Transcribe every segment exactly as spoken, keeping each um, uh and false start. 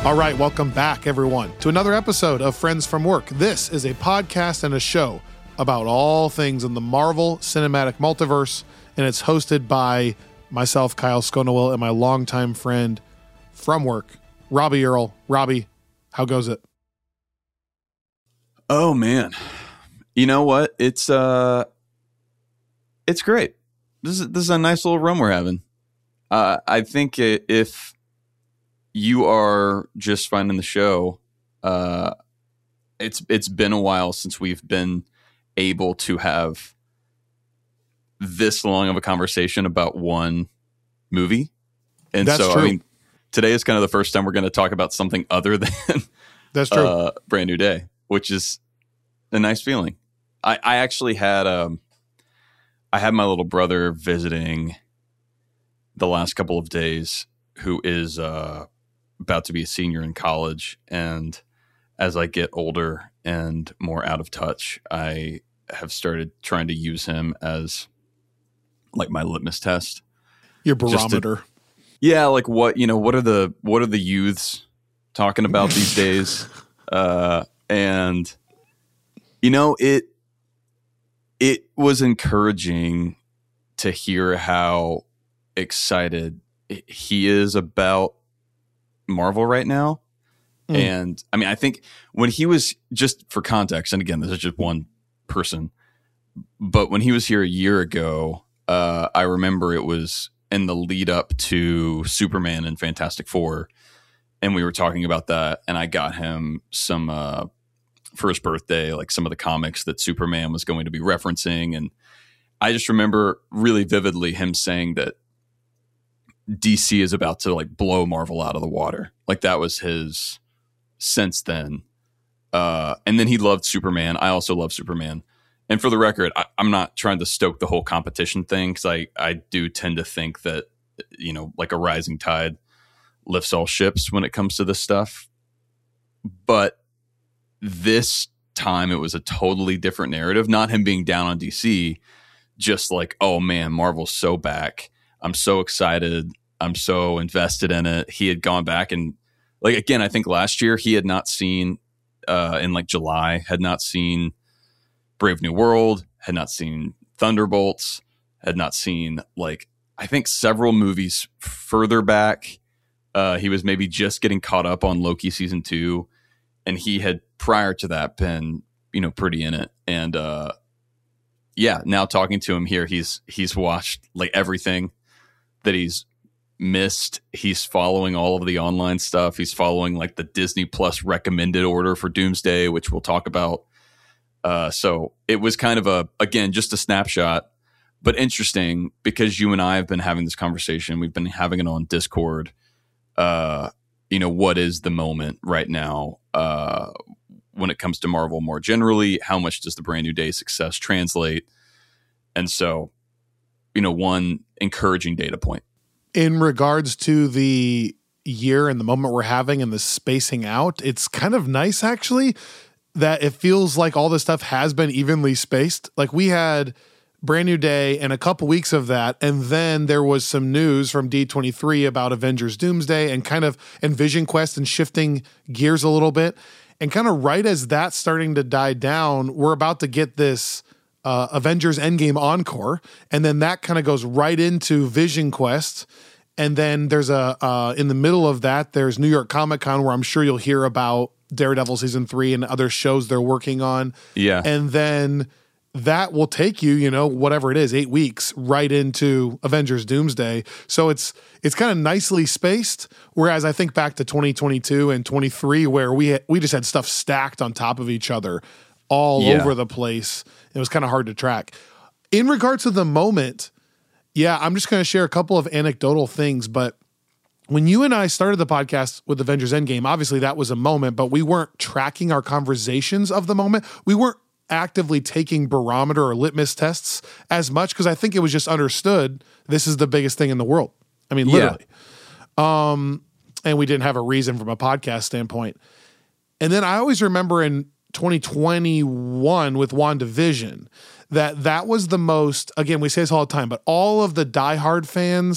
All right, welcome back, everyone, to another episode of Friends from Work. This is a podcast and a show about all things in the Marvel Cinematic Multiverse, and it's hosted by myself, Kyle Sconowell, and my longtime friend from work, Robbie Earl. Robbie, how goes it? Oh, man. You know what? It's uh, it's great. This is, this is a nice little run we're having. Uh, I think if you are just finding the show, uh, it's it's been a while since we've been able to have this long of a conversation about one movie. And That's so, true. I mean, today is kind of the first time we're going to talk about something other than That's true. Uh, Brand New Day, which is a nice feeling. I, I actually had um, I had my little brother visiting the last couple of days, who is uh, about to be a senior in college. And as I get older and more out of touch, I have started trying to use him as like my litmus test. Your barometer. To, yeah, like what, you know, what are the what are the youths talking about these days? Uh, and you know, it it was encouraging to hear how excited he is about Marvel right now. Mm. And I mean, I think when he was, just for context, and again, this is just one person, but when he was here a year ago, uh, I remember it was in the lead up to Superman and Fantastic Four. And we were talking about that, and I got him some, uh, for his birthday, like some of the comics that Superman was going to be referencing. And I just remember really vividly him saying that D C is about to like blow Marvel out of the water. Like that was his sense then. Uh, and then he loved Superman. I also love Superman. And for the record, I, I'm not trying to stoke the whole competition thing, because I, I do tend to think that, you know, like a rising tide lifts all ships when it comes to this stuff. But this time it was a totally different narrative. Not him being down on D C, just like, oh man, Marvel's so back. I'm so excited. I'm so invested in it. He had gone back and, like, again, I think last year he had not seen, uh, in like July, had not seen Brave New World, had not seen Thunderbolts, had not seen, like, I think several movies further back. Uh, he was maybe just getting caught up on Loki season two, and he had prior to that been, you know, pretty in it. And uh, yeah, now talking to him here, he's he's watched like everything that he's missed. He's following all of the online stuff. He's following like the Disney Plus recommended order for Doomsday, which we'll talk about. Uh, so it was kind of a, again, just a snapshot, but interesting because you and I have been having this conversation. We've been having it on Discord. Uh, you know, what is the moment right now uh, when it comes to Marvel more generally? How much does the Brand New Day success translate? And so, you know, one encouraging data point. In regards to the year and the moment we're having and the spacing out, it's kind of nice, actually, that it feels like all this stuff has been evenly spaced. Like we had Brand New Day and a couple weeks of that, and then there was some news from D twenty-three about Avengers Doomsday and kind of and Vision Quest and shifting gears a little bit. And kind of right as that's starting to die down, we're about to get this uh, Avengers Endgame encore, and then that kind of goes right into Vision Quest. And then there's a, uh, in the middle of that, there's New York Comic Con, where I'm sure you'll hear about Daredevil season three and other shows they're working on. Yeah. And then that will take you, you know, whatever it is, eight weeks right into Avengers Doomsday. So it's, it's kind of nicely spaced. Whereas I think back to twenty twenty-two and twenty-three, where we, had, we just had stuff stacked on top of each other all yeah. over the place. It was kind of hard to track. In regards to the moment, yeah, I'm just going to share a couple of anecdotal things, but when you and I started the podcast with Avengers Endgame, obviously that was a moment, but we weren't tracking our conversations of the moment. We weren't actively taking barometer or litmus tests as much, because I think it was just understood this is the biggest thing in the world. I mean, literally. Yeah. Um, and we didn't have a reason from a podcast standpoint. And then I always remember in twenty twenty-one with WandaVision, that that was the most, again, we say this all the time, but all of the diehard fans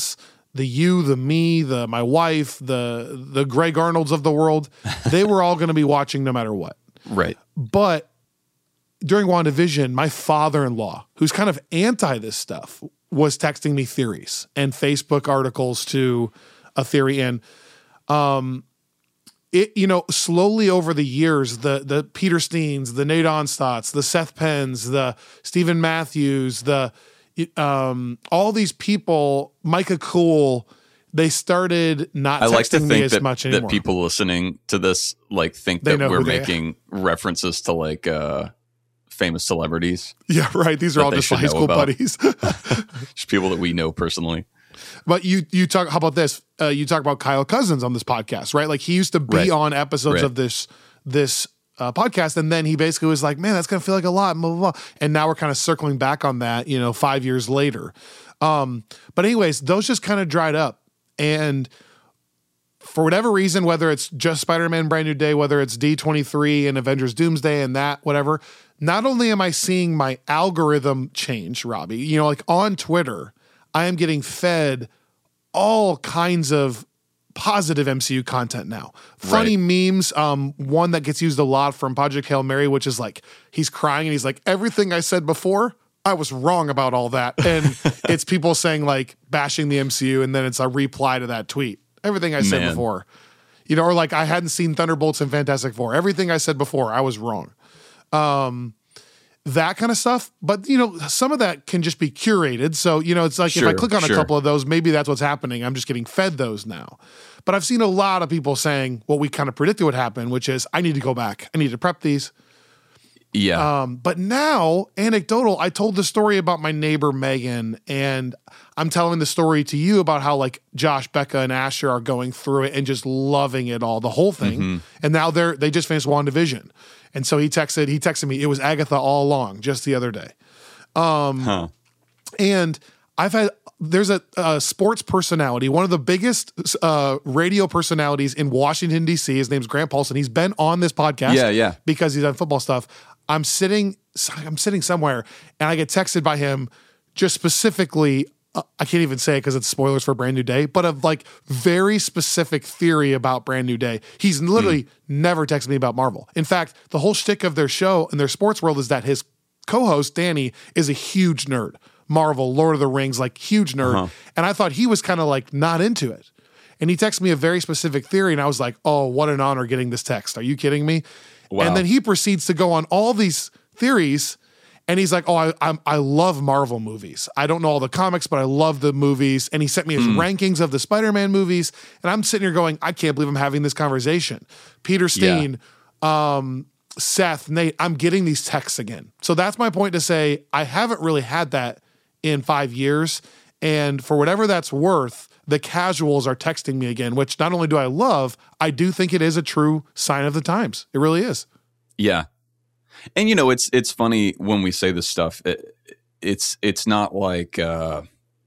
the you, the me, the my wife, the the Greg Arnolds of the world, they were all going to be watching no matter what. Right. But during WandaVision, my father-in-law, who's kind of anti this stuff, was texting me theories and Facebook articles to a theory. And um, it, you know, slowly over the years, the the Peter Steens, the Nate Onstotts, the Seth Penns, the Stephen Matthews, the um, all these people, Micah Cool, they started not I texting like to me think as that, much anymore. that people listening to this like think They that know we're who they making references to like uh, famous celebrities. Yeah, right. These are that all they just should high know school about. buddies. Just people that we know personally. But you you talk, how about this? Uh, you talk about Kyle Cousins on this podcast, right? Like he used to be Right. on episodes Right. of this this uh, podcast, and then he basically was like, "Man, that's gonna feel like a lot." Blah, blah, blah. And now we're kind of circling back on that, you know, five years later. Um, but anyways, those just kind of dried up, and for whatever reason, whether it's just Spider-Man Brand New Day, whether it's D twenty-three and Avengers Doomsday and that, whatever, not only am I seeing my algorithm change, Robbie, you know, like on Twitter, I am getting fed all kinds of positive M C U content now. Funny memes, um, one that gets used a lot from Project Hail Mary, which is like, he's crying and he's like, everything I said before, I was wrong about all that. And it's people saying like bashing the M C U, and then it's a reply to that tweet. Everything I said Man. before, you know, or like I hadn't seen Thunderbolts and Fantastic Four. Everything I said before, I was wrong. Um, that kind of stuff. But, you know, some of that can just be curated. So, you know, it's like if I Sure, click on sure. a couple of those, maybe that's what's happening. I'm just getting fed those now. But I've seen a lot of people saying what we kind of predicted would happen, which is I need to go back. I need to prep these. Yeah. Um, but now, anecdotal, I told the story about my neighbor Megan, and I'm telling the story to you about how like Josh, Becca, and Asher are going through it and just loving it all, the whole thing. Mm-hmm. And now they're they just finished WandaVision. And so he texted, he texted me, it was Agatha all along, just the other day. Um, huh. And I've had, there's a, a sports personality, one of the biggest uh, radio personalities in Washington, D C. His name's Grant Paulson. He's been on this podcast Yeah, yeah. because he's done football stuff. I'm sitting, I'm sitting somewhere, and I get texted by him just specifically, uh, I can't even say it because it's spoilers for Brand New Day, but of like very specific theory about Brand New Day. He's literally mm. never texted me about Marvel. In fact, the whole shtick of their show and their sports world is that his co-host, Danny, is a huge nerd. Marvel, Lord of the Rings, like huge nerd. Uh-huh. And I thought he was kind of like not into it. And he texted me a very specific theory, and I was like, oh, what an honor getting this text. Are you kidding me? Wow. And then he proceeds to go on all these theories, and he's like, oh, I I'm, I love Marvel movies. I don't know all the comics, but I love the movies. And he sent me his mm. rankings of the Spider-Man movies, and I'm sitting here going, I can't believe I'm having this conversation. Peter Steen, yeah. um, Seth, Nate, I'm getting these texts again. So that's my point to say I haven't really had that in five years. And for whatever that's worth, the casuals are texting me again, which not only do I love, I do think it is a true sign of the times. It really is. Yeah. And, you know, it's it's funny when we say this stuff. It, it's it's not like uh,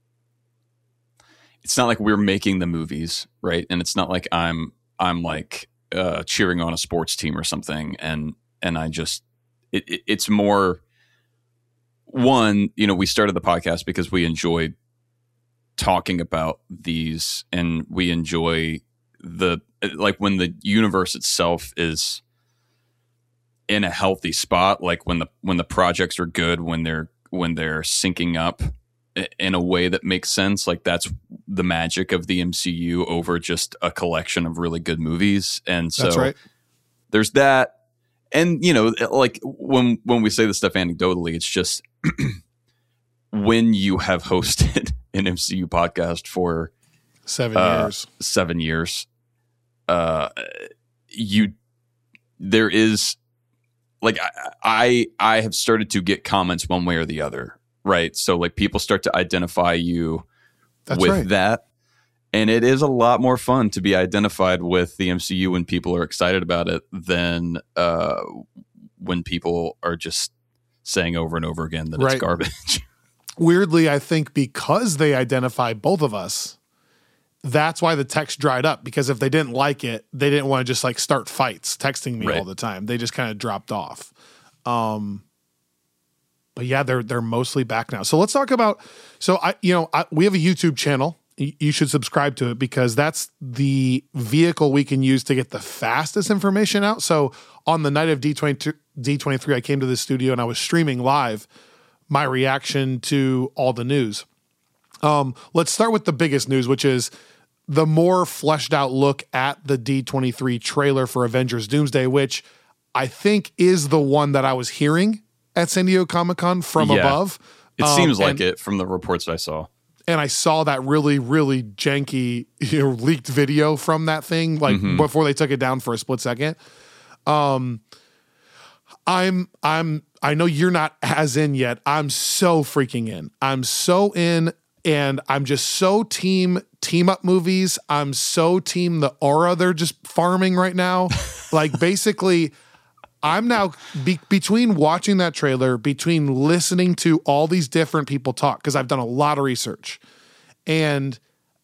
it's not like we're making the movies, right? And it's not like I'm I'm like uh, cheering on a sports team or something. And and I just it, it, it's more one. You know, we started the podcast because we enjoyed talking about these, and we enjoy the like when the universe itself is in a healthy spot, like when the when the projects are good, when they're when they're syncing up in a way that makes sense. Like that's the magic of the M C U over just a collection of really good movies. And so That's right. There's that. And you know, like when when we say this stuff anecdotally, it's just when you have hosted an M C U podcast for seven uh, years, seven years, uh, you there is like I, I I have started to get comments one way or the other, right? So like people start to identify you That's with right. that, and it is a lot more fun to be identified with the M C U when people are excited about it than uh, when people are just saying over and over again that Right. it's garbage. Weirdly, I think because they identify both of us, that's why the text dried up. Because if they didn't like it, they didn't want to just like start fights texting me Right. all the time. They just kind of dropped off. Um, but yeah, they're they're mostly back now. So let's talk about. So I, you know, I, we have a YouTube channel, you should subscribe to it because that's the vehicle we can use to get the fastest information out. So on the night of D twenty-two, D twenty-three, I came to the studio and I was streaming live my reaction to all the news. Um, let's start with the biggest news, which is the more fleshed out look at the D twenty-three trailer for Avengers Doomsday, which I think is the one that I was hearing at San Diego Comic-Con from yeah, above. It um, seems like and, it from the reports I saw. And I saw that really, really janky, you know, leaked video from that thing, like mm-hmm. before they took it down for a split second. Um, I'm, I'm, I know you're not as in yet. I'm so freaking in. I'm so in, and I'm just so team team up movies. I'm so team the aura they're just farming right now. Like basically, I'm now be, between watching that trailer, between listening to all these different people talk, because I've done a lot of research, and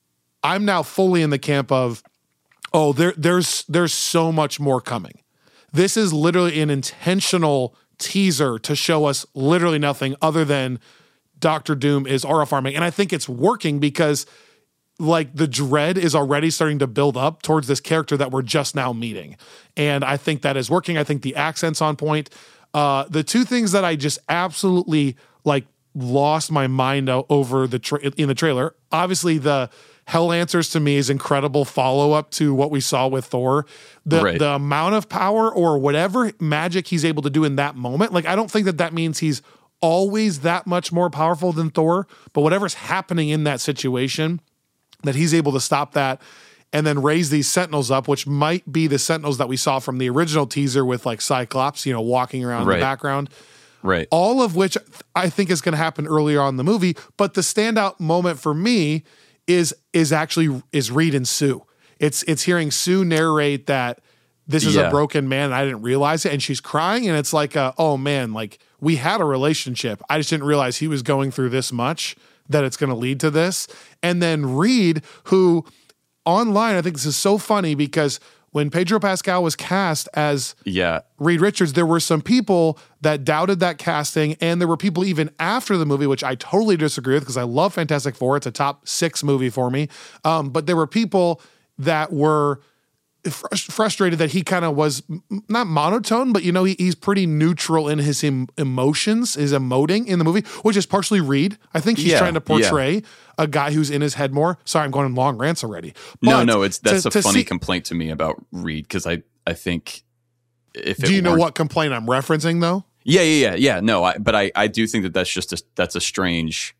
I'm now fully in the camp of, oh, there, there's there's so much more coming. This is literally an intentional teaser to show us literally nothing other than Doctor Doom is aura farming, and I think it's working because like the dread is already starting to build up towards this character that we're just now meeting. And I think that is working. I think the accent's on point. Uh, the two things that I just absolutely like lost my mind over the tra- in the trailer, obviously the Hell Answers to me is incredible follow-up to what we saw with Thor. The, right. the amount of power or whatever magic he's able to do in that moment. Like, I don't think that that means he's always that much more powerful than Thor, but whatever's happening in that situation, that he's able to stop that and then raise these Sentinels up, which might be the Sentinels that we saw from the original teaser with like Cyclops, you know, walking around right. in the background. Right. All of which I think is going to happen earlier on in the movie. But the standout moment for me is is actually is Reed and Sue. It's it's hearing Sue narrate that this is yeah. a broken man and I didn't realize it. And she's crying. And it's like, a, oh man, like we had a relationship. I just didn't realize he was going through this much, that it's going to lead to this. And then Reed, who online, I think this is so funny because when Pedro Pascal was cast as yeah. Reed Richards, there were some people that doubted that casting, and there were people even after the movie, which I totally disagree with because I love Fantastic Four. It's a top six movie for me. Um, but there were people that were fr- frustrated that he kind of was m- not monotone, but you know, he, he's pretty neutral in his em- emotions, his emoting in the movie, which is partially Reed. I think he's yeah, trying to portray yeah. a guy who's in his head more. Sorry, I'm going on long rants already. But no, no, it's that's to, a to funny see, complaint to me about Reed because I, I think if it do you know weren't- what complaint I'm referencing though? Yeah, yeah, yeah, yeah. No, I, but I, I do think that that's just a, that's a strange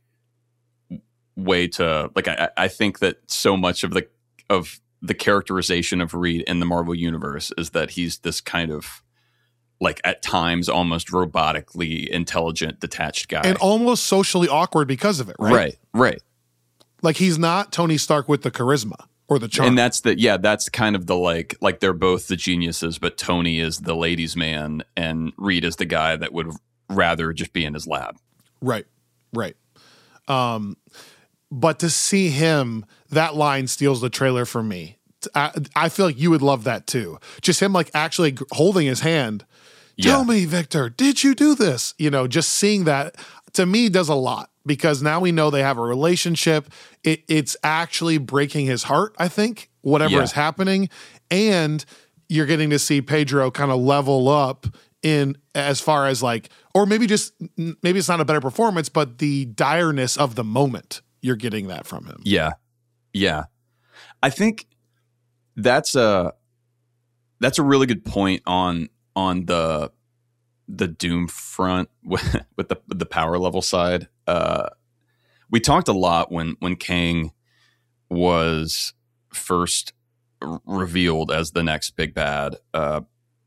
way to like. I, I think that so much of the of the characterization of Reed in the Marvel universe is that he's this kind of like at times almost robotically intelligent, detached guy, and almost socially awkward because of it. Right, right, right. Like he's not Tony Stark with the charisma or the charm. And that's the yeah, that's kind of the like like they're both the geniuses, but Tony is the ladies' man, and Reed is the guy that would rather just be in his lab. Right, right. Um, but to see him, that line steals the trailer for me. I, I feel like you would love that too. Just him like actually holding his hand. Tell Yeah. me, Victor, did you do this? You know, just seeing that to me does a lot because now we know they have a relationship. It, it's actually breaking his heart, I think, whatever Yeah. is happening. And you're getting to see Pedro kind of level up in as far as like, or maybe just, maybe it's not a better performance, but the direness of the moment. You're getting that from him. Yeah. Yeah. I think that's a that's a really good point on on the the Doom front with, with the the power level side. Uh, we talked a lot when when Kang was first r- revealed as the next big bad. Uh,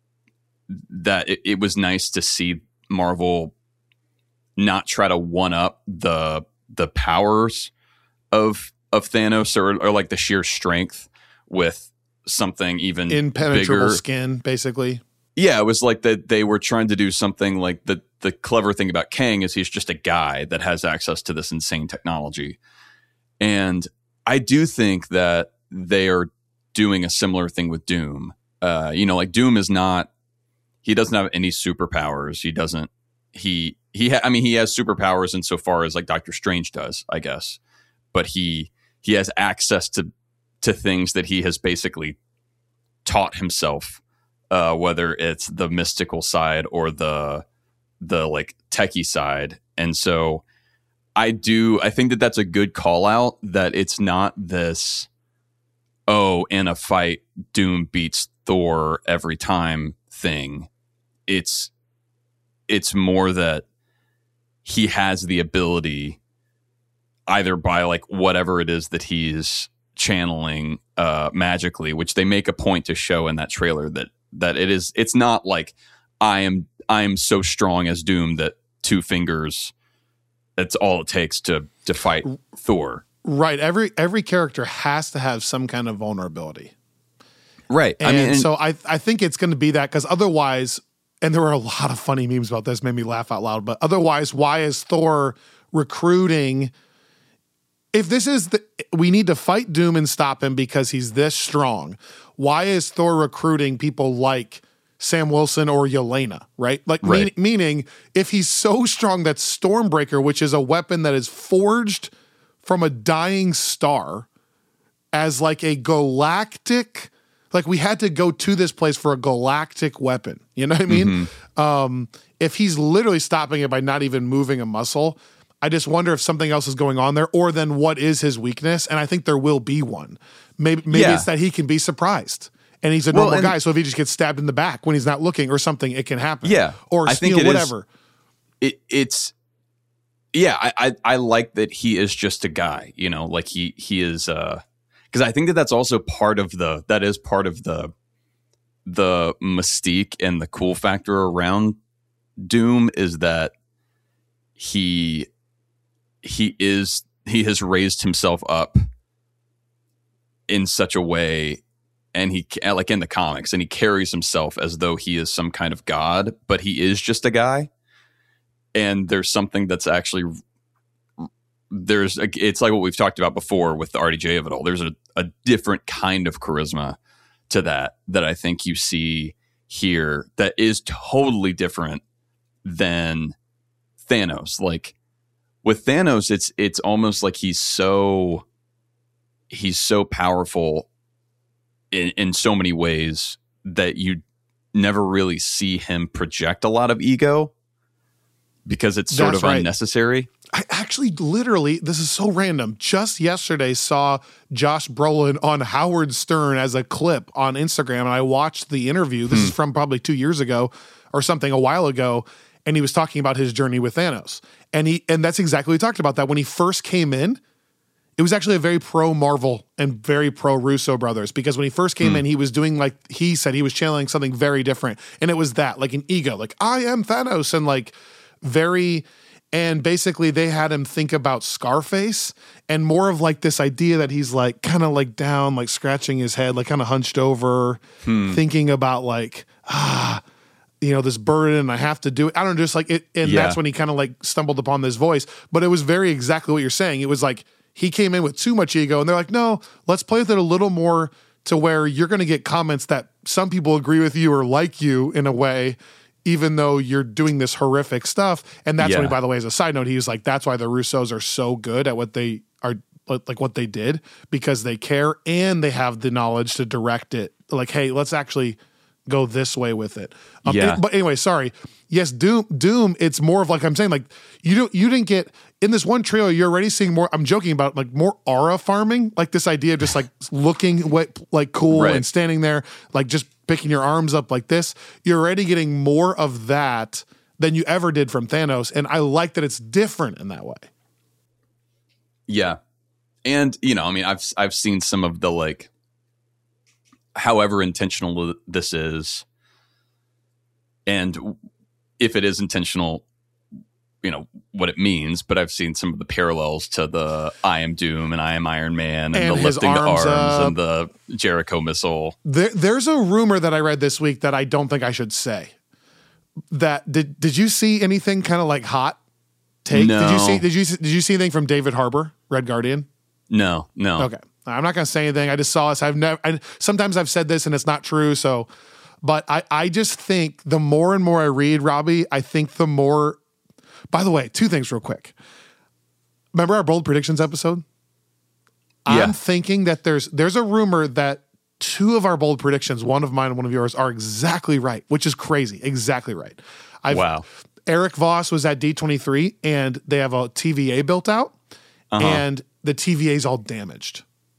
that it, it was nice to see Marvel not try to one up the the powers of of Thanos or, or like the sheer strength with something even Impenetrable bigger. skin, basically. Yeah, it was like that they were trying to do something like the the clever thing about Kang is he's just a guy that has access to this insane technology. And I do think that they are doing a similar thing with Doom. Uh, you know, like Doom is not, he doesn't have any superpowers. He doesn't, he, he, ha- I mean, he has superpowers insofar as like Doctor Strange does, I guess. But he, he has access to to things that he has basically taught himself, uh, whether it's the mystical side or the the like techie side. And so I do I think that that's a good call out, that it's not this, oh, in a fight Doom beats Thor every time thing. It's it's more that he has the ability, either by like whatever it is that he's channeling uh, magically, which they make a point to show in that trailer, that that it is it's not like I am I am so strong as Doom that two fingers, that's all it takes to to fight Thor. Right. Every every character has to have some kind of vulnerability. Right. And I mean, and so I I think it's going to be that, because otherwise, and there were a lot of funny memes about this, made me laugh out loud, but otherwise, why is Thor recruiting? If this is the, we need to fight Doom and stop him because he's this strong, why is Thor recruiting people like Sam Wilson or Yelena, right? Like, right. mean, meaning if he's so strong that Stormbreaker, which is a weapon that is forged from a dying star, as like a galactic, like we had to go to this place for a galactic weapon. You know what I mean? Mm-hmm. Um, if he's literally stopping it by not even moving a muscle, I just wonder if something else is going on there, or then what is his weakness? And I think there will be one. Maybe maybe yeah. it's that he can be surprised, and he's a well, normal guy. So if he just gets stabbed in the back when he's not looking or something, it can happen. Yeah, or I think you know, it whatever. Is, it it's yeah. I, I I like that he is just a guy. You know, like he he is. Uh, because I think that that's also part of the that is part of the the mystique and the cool factor around Doom, is that he. he is he has raised himself up in such a way, and he like in the comics, and he carries himself as though he is some kind of god, but he is just a guy. And there's something that's actually there's a, it's like what we've talked about before with the R D J of it all. There's a, a different kind of charisma to that that I think you see here that is totally different than Thanos. Like, with Thanos, it's it's almost like he's so he's so powerful in, in so many ways that you never really see him project a lot of ego, because it's sort That's of right. unnecessary. I actually literally, this is so random, just yesterday saw Josh Brolin on Howard Stern as a clip on Instagram, and I watched the interview. This hmm. is from probably two years ago or something, a while ago. And he was talking about his journey with Thanos. And he and that's exactly what he talked about, that when he first came in, it was actually a very pro Marvel and very pro Russo brothers, because when he first came mm. in, he was doing, like he said, he was channeling something very different. And it was that, like an ego, like I am Thanos, and like very, and basically they had him think about Scarface, and more of like this idea that he's like kind of like down, like scratching his head, like kind of hunched over, hmm. thinking about like, ah, you know, this burden, I have to do it. I don't know, just like it. And yeah. that's when he kind of like stumbled upon this voice, but it was very exactly what you're saying. It was like, he came in with too much ego, and they're like, no, let's play with it a little more, to where you're going to get comments that some people agree with you or like you in a way, even though you're doing this horrific stuff. And that's yeah. when, by the way, as a side note, he was like, that's why the Russos are so good at what they are, like what they did, because they care and they have the knowledge to direct it. Like, hey, let's actually go this way with it. Um, yeah. And, but anyway, sorry. Yes, Doom. Doom. It's more of like I'm saying. Like you don't. You didn't get in this one trailer. You're already seeing more. I'm joking about like more aura farming. Like this idea of just like looking what like cool right. and standing there, like just picking your arms up like this. You're already getting more of that than you ever did from Thanos, and I like that it's different in that way. Yeah, and you know, I mean, I've I've seen some of the like. However intentional this is, and if it is intentional, you know, what it means, but I've seen some of the parallels to the I am Doom and I am Iron Man and, and the lifting arms the arms up. And the Jericho missile. There, there's a rumor that I read this week that I don't think I should say. That did did you see anything kind of like hot take? No. Did you see did you did you see anything from David Harbour, Red Guardian? No, no. Okay. I'm not going to say anything. I just saw this. I've never, I, sometimes I've said this and it's not true. So, but I, I just think the more and more I read, Robbie, I think the more, by the way, two things real quick. Remember our bold predictions episode? I'm Yeah. thinking that there's there's a rumor that two of our bold predictions, one of mine and one of yours, are exactly right, which is crazy. Exactly right. I've, Wow. Eric Voss was at D twenty-three, and they have a T V A built out, Uh-huh. and the T V A is all damaged.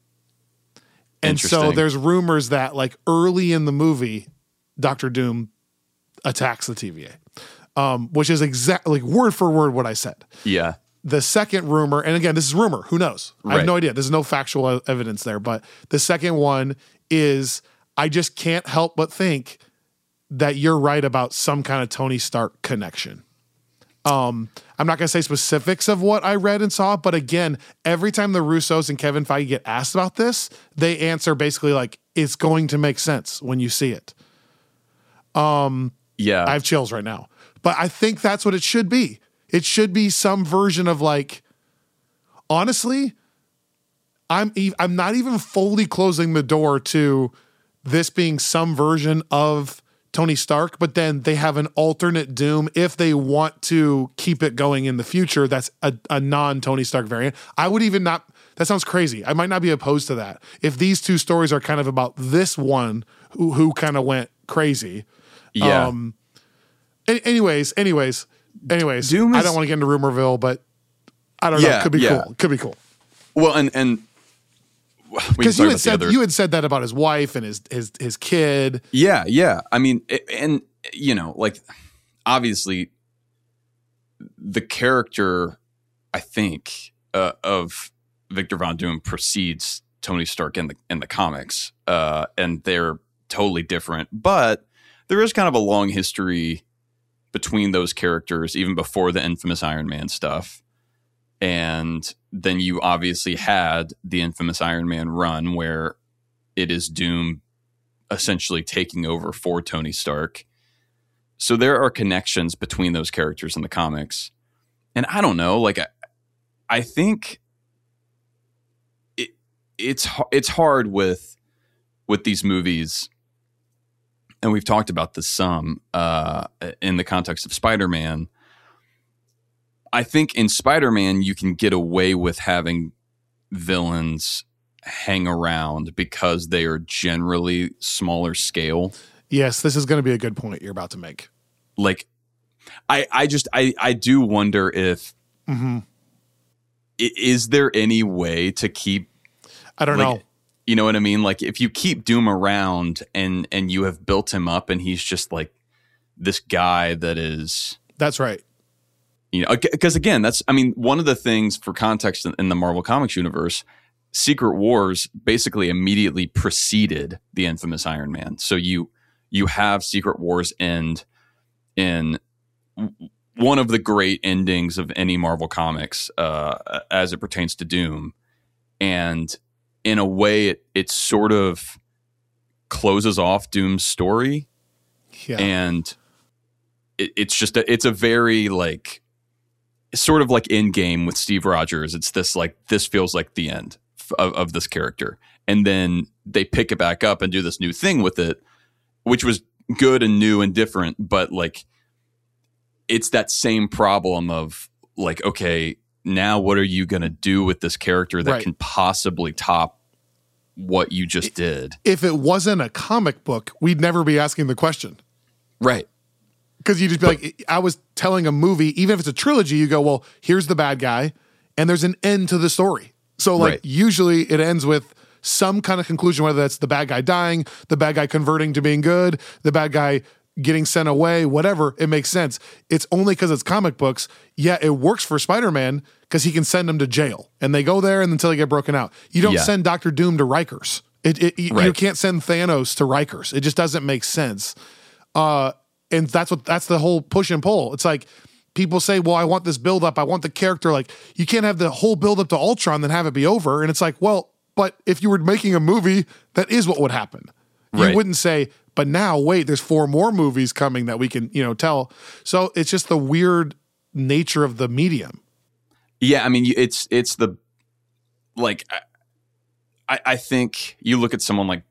And so Interesting. there's rumors that like early in the movie, Doctor Doom attacks the T V A, um, which is exactly like word for word what I said. Yeah. The second rumor, and again, this is rumor, who knows? I have Right. no idea. There's no factual e- evidence there. But the second one is I just can't help but think that you're right about some kind of Tony Stark connection. Um, I'm not going to say specifics of what I read and saw, but again, every time the Russos and Kevin Feige get asked about this, they answer basically like, it's going to make sense when you see it. Um, Yeah. I have chills right now. But I think that's what it should be. It should be some version of like, honestly, I'm ev- I'm not even fully closing the door to this being some version of Tony Stark, but then they have an alternate Doom if they want to keep it going in the future. That's a, a non-Tony Stark variant. I would even not, that sounds crazy. I might not be opposed to that. If these two stories are kind of about this one who, who kind of went crazy. yeah. Um, a- anyways, anyways, anyways, Doom I is- don't want to get into Rumorville, but I don't know. Yeah, Could be yeah. cool. Could be cool. well, and and we can Because talk you about had the said other- you had said that about his wife and his his his kid. Yeah, yeah. I mean, it- and you know, like obviously, the character, I think, uh, of Victor Von Doom precedes Tony Stark in the in the comics, uh, and they're totally different. But there is kind of a long history between those characters, even before the infamous Iron Man stuff. And then you obviously had the infamous Iron Man run where it is Doom essentially taking over for Tony Stark. So there are connections between those characters in the comics. And I don't know, like I, I think it it's h- it's hard with with these movies, and we've talked about this some uh, in the context of Spider-Man. I think in Spider-Man, you can get away with having villains hang around because they are generally smaller scale. Yes, this is going to be a good point you're about to make. Like, I, I just, I, I do wonder if, Mm-hmm. i- is there any way to keep, I don't like, know. you know what I mean? Like, if you keep Doom around and, and you have built him up and he's just like this guy that is, That's right. you know, because again, that's, I mean, one of the things for context in, in the Marvel Comics universe, Secret Wars basically immediately preceded the infamous Iron Man. So you, you have Secret Wars end in one of the great endings of any Marvel Comics, uh, as it pertains to Doom. And in a way, it, it sort of closes off Doom's story. Yeah. And it, it's just, a, it's a very like, sort of like Endgame with Steve Rogers. It's this like, this feels like the end of, of this character. And then they pick it back up and do this new thing with it, which was good and new and different, but like, it's that same problem of like, okay, now what are you going to do with this character that Right. can possibly top what you just did? If it wasn't a comic book, we'd never be asking the question. Right. Because you just be like, I was telling a movie, even if it's a trilogy, you go, well, here's the bad guy, and there's an end to the story. So, like, Right. usually it ends with some kind of conclusion, whether that's the bad guy dying, the bad guy converting to being good, the bad guy getting sent away, whatever. It makes sense. It's only because it's comic books. Yeah, it works for Spider-Man because he can send them to jail, and they go there and until they get broken out. You don't Yeah. send Doctor Doom to Rikers. It, it, you- You Right. can't send Thanos to Rikers. It just doesn't make sense. Uh, and that's what that's the whole push and pull. It's like people say, well, I want this build up. I want the character. Like, you can't have the whole build up to Ultron, then have it be over. And it's like, well, but if you were making a movie, that is what would happen. You Right. wouldn't say, but now wait, there's four more movies coming that we can, you know, tell. So it's just the weird nature of the medium. Yeah, I mean, you- it's it's the like I I think you look at someone like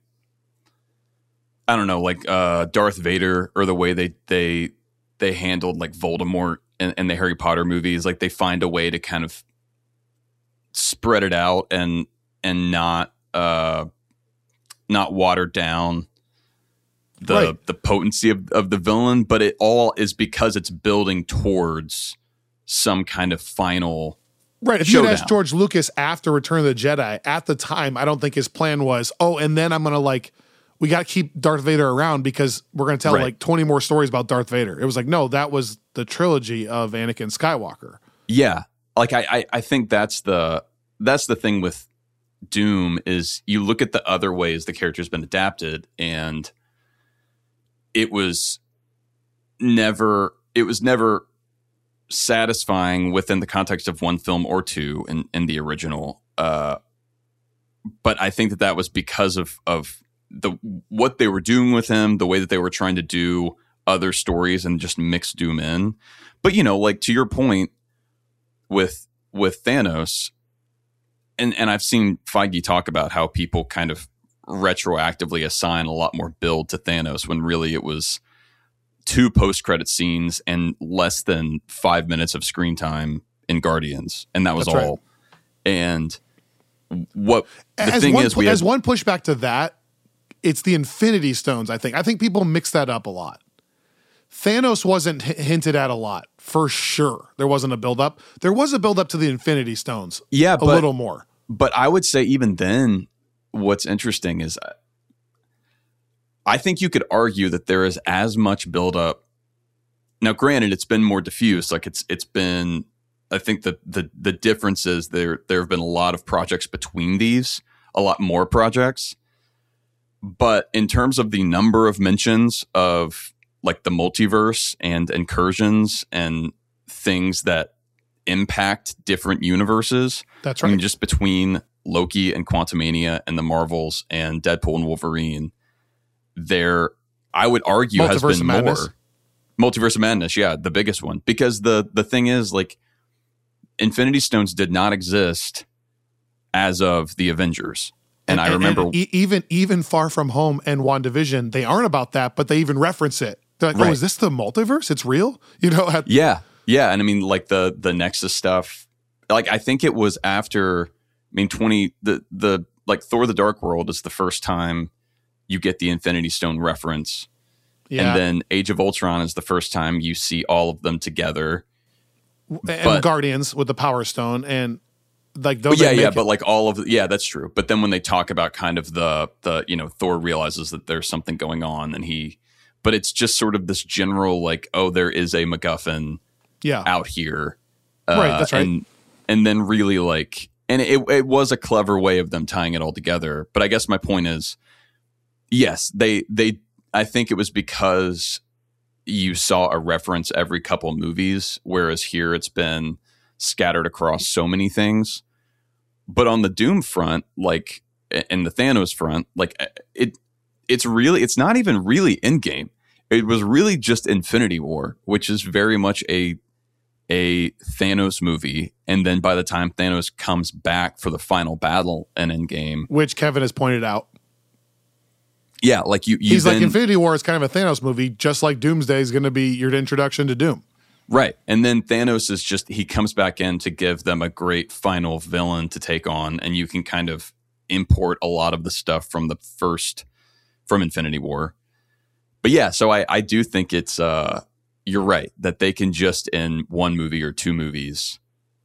I don't know, like uh, Darth Vader, or the way they they they handled like Voldemort in, in the Harry Potter movies. Like they find a way to kind of spread it out, and and not uh, not watered down the Right. the potency of, of the villain, but it all is because it's building towards some kind of final Right. If you had showdown. asked George Lucas after Return of the Jedi, at the time, I don't think his plan was, oh, and then I'm going to like, we got to keep Darth Vader around because we're going to tell Right. like twenty more stories about Darth Vader. It was like, no, that was the trilogy of Anakin Skywalker. Yeah. Like I, I, I think that's the that's the thing with Doom is you look at the other ways the character's been adapted, and it was never it was never satisfying within the context of one film or two in, in the original. Uh, but I think that that was because of of the what they were doing with him, the way that they were trying to do other stories and just mix Doom in. But you know, like to your point with with Thanos, and and I've seen Feige talk about how people kind of retroactively assign a lot more build to Thanos when really it was two post-credit scenes and less than five minutes of screen time in Guardians, and that was That's all. right. And what the as thing one, is, we as had, one pushback to that, it's the Infinity Stones. I think. I think people mix that up a lot. Thanos wasn't h- hinted at a lot, for sure. There wasn't a build-up. There was a build-up to the Infinity Stones. yeah, a but, little more. But I would say even then, what's interesting is I think you could argue that there is as much buildup. Now, granted, it's been more diffuse. Like it's it's been. I think the the the difference is there there have been a lot of projects between these, a lot more projects. But in terms of the number of mentions of like the multiverse and incursions and things that impact different universes, That's I right. mean, just between Loki and Quantumania and the Marvels and Deadpool and Wolverine, there, I would argue, has Multiverse been of Madness. more. Multiverse of Madness, yeah, the biggest one. Because the the thing is, like, Infinity Stones did not exist as of the Avengers. And, I remember... e- even even Far From Home and WandaVision, they aren't about that, but they even reference it. They're like, Right. oh, is this the multiverse? It's real? You know? At, Yeah, yeah, and I mean, like the the Nexus stuff. Like, I think it was after. I mean, twenty the the like Thor: The Dark World is the first time you get the Infinity Stone reference, yeah. and then Age of Ultron is the first time you see all of them together. and but- Guardians with the Power Stone. And like But those. yeah, yeah, but like all of yeah, that's true. But then when they talk about kind of the the you know Thor realizes that there's something going on, and he, but it's just sort of this general like, oh, there is a MacGuffin yeah. out here. Uh, Right, that's right. And, and then really like, and it, it was a clever way of them tying it all together. But I guess my point is, yes, they, they, I think it was because you saw a reference every couple of movies, whereas here it's been scattered across so many things. But on the Doom front, like, and the Thanos front, like it, it's really, it's not even really Endgame. It was really just Infinity War, which is very much a a Thanos movie, and then by the time Thanos comes back for the final battle in Endgame, Which Kevin has pointed out. yeah, like you, you He's then, like, Infinity War is kind of a Thanos movie, just like Doomsday is going to be your introduction to Doom. right, and then Thanos is just he comes back in to give them a great final villain to take on, and you can kind of import a lot of the stuff from the first from Infinity War. But yeah, so I I do think it's uh. You're right that they can just in one movie or two movies.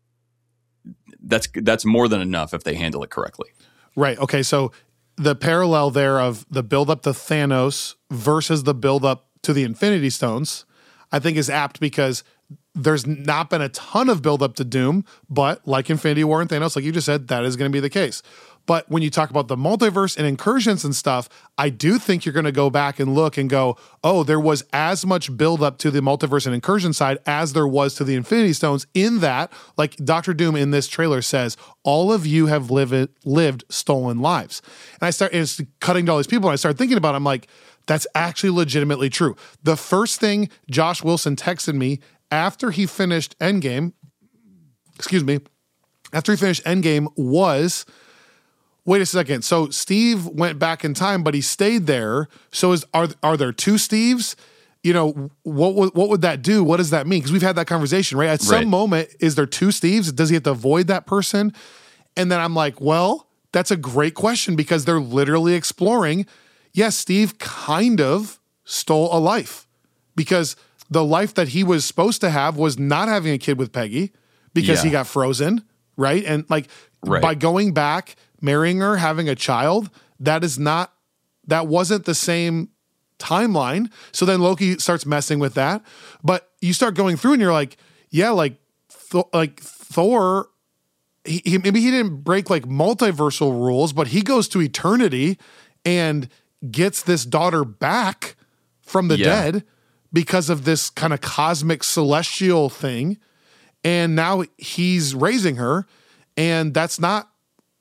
That's that's more than enough if they handle it correctly. Right. Okay. So the parallel there of the build up to Thanos versus the build up to the Infinity Stones, I think is apt because there's not been a ton of build up to Doom, but like Infinity War and Thanos, like you just said, that is going to be the case. But when you talk about the multiverse and incursions and stuff, I do think you're going to go back and look and go, oh, there was as much build up to the multiverse and incursion side as there was to the Infinity Stones, in that, like Doctor Doom in this trailer says, all of you have lived, lived stolen lives. And I start, and it's cutting to all these people, and I start thinking about it, I'm like, that's actually legitimately true. The first thing Josh Wilson texted me after he finished Endgame, excuse me, after he finished Endgame was... Wait a second. So Steve went back in time, but he stayed there. So is are are there two Steves? You know, what would what would that do? What does that mean? Because we've had that conversation, right? At some Right. moment, is there two Steves? Does he have to avoid that person? And then I'm like, well, that's a great question because they're literally exploring, yes, Steve kind of stole a life because the life that he was supposed to have was not having a kid with Peggy because Yeah. he got frozen, right? And like Right. by going back, marrying her, having a child, that is not, that wasn't the same timeline. So then Loki starts messing with that. But you start going through and you're like, yeah, like, Th- like Thor, he, he maybe he didn't break like multiversal rules, but he goes to eternity and gets this daughter back from the Yeah. dead because of this kind of cosmic celestial thing. And now he's raising her, and that's not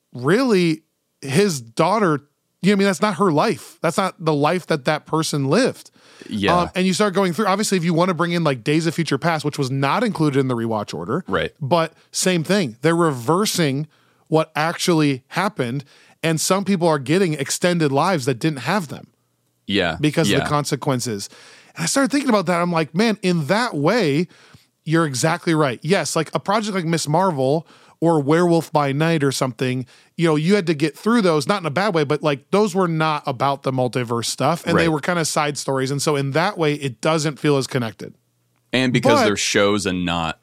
really his daughter. You know what I mean? That's not her life. That's not the life that that person lived. Yeah. Um, and you start going through, obviously, if you want to bring in like Days of Future Past, which was not included in the rewatch order. Right. But same thing. They're reversing what actually happened. And some people are getting extended lives that didn't have them yeah. because yeah. of the consequences. And I started thinking about that. I'm like, man, in that way, you're exactly right. Yes, like a project like Miss Marvel or Werewolf by Night or something, you know, you had to get through those, not in a bad way, but like those were not about the multiverse stuff and Right. they were kind of side stories. And so in that way, it doesn't feel as connected. And because But- they're shows and not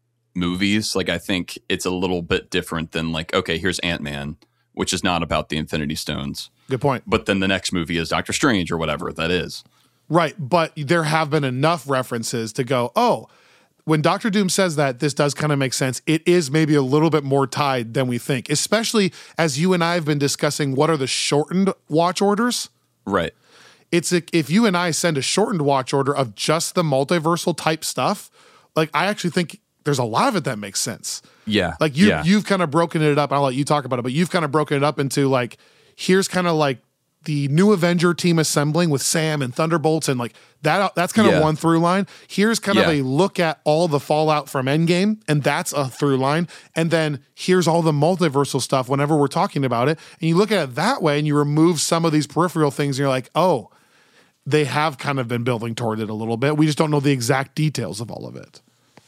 movies, like I think it's a little bit different than like, okay, here's Ant-Man, which is not about the Infinity Stones. Good point. But then the next movie is Doctor Strange or whatever that is. Right. But there have been enough references to go, oh, when Doctor Doom says that, this does kind of make sense. It is maybe a little bit more tied than we think, especially as you and I have been discussing what are the shortened watch orders. Right. It's like if you and I send a shortened watch order of just the multiversal type stuff, like I actually think there's a lot of it that makes sense. Yeah. Like you, yeah. you've kind of broken it up. I'll let you talk about it, but you've kind of broken it up into like, here's kind of like the new Avenger team assembling with Sam and Thunderbolts and like that. That's kind Yeah. of one through line. Here's kind of Yeah. a look at all the fallout from Endgame, and that's a through line. And then here's all the multiversal stuff whenever we're talking about it. And you look at it that way and you remove some of these peripheral things and you're like, oh, they have kind of been building toward it a little bit. We just don't know the exact details of all of it.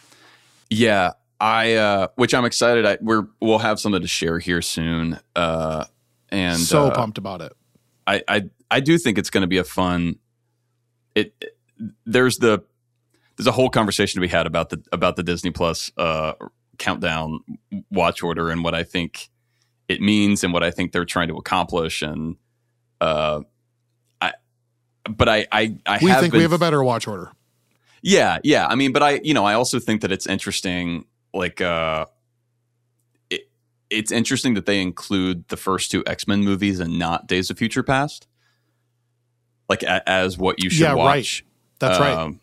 Yeah, I uh which I'm excited. I we're we'll have something to share here soon. Uh and So uh, pumped about it. I I I do think it's going to be a fun it, it there's the there's a whole conversation to be had about the about the Disney Plus uh countdown watch order and what I think it means and what I think they're trying to accomplish and uh I but I I I We have think been, we have a better watch order. Yeah, yeah. I mean, but I, you know, I also think that it's interesting. Like, uh, it, it's interesting that they include the first two X-Men movies and not Days of Future Past, like a, as what you should Yeah, right. watch. That's right. Um,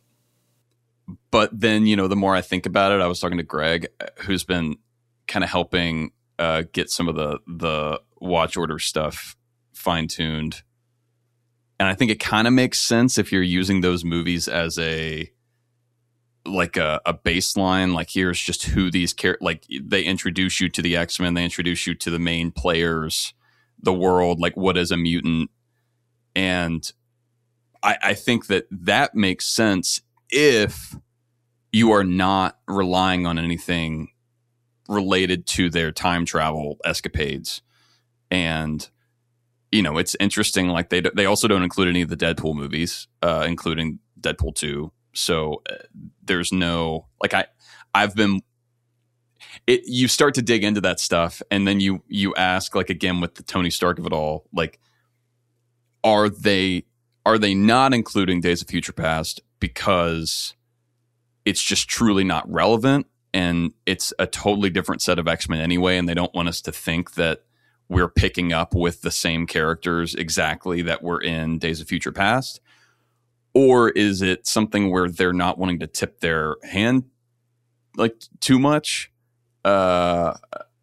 but then, you know, the more I think about it, I was talking to Greg, who's been kind of helping uh, get some of the the watch order stuff fine tuned, and I think it kind of makes sense if you're using those movies as a like a, a baseline. Like here's just who these char- like they introduce you to the X-Men, they introduce you to the main players, the world, like what is a mutant, and I, I think that that makes sense if you are not relying on anything related to their time travel escapades. And you know, it's interesting. Like they they also don't include any of the Deadpool movies, uh, including Deadpool two. So uh, there's no like I I've been. It you start to dig into that stuff, and then you you ask like again with the Tony Stark of it all, like are they are they not including Days of Future Past because it's just truly not relevant and it's a totally different set of X-Men anyway, and they don't want us to think that we're picking up with the same characters exactly that were in Days of Future Past? Or is it something where they're not wanting to tip their hand like too much? Uh,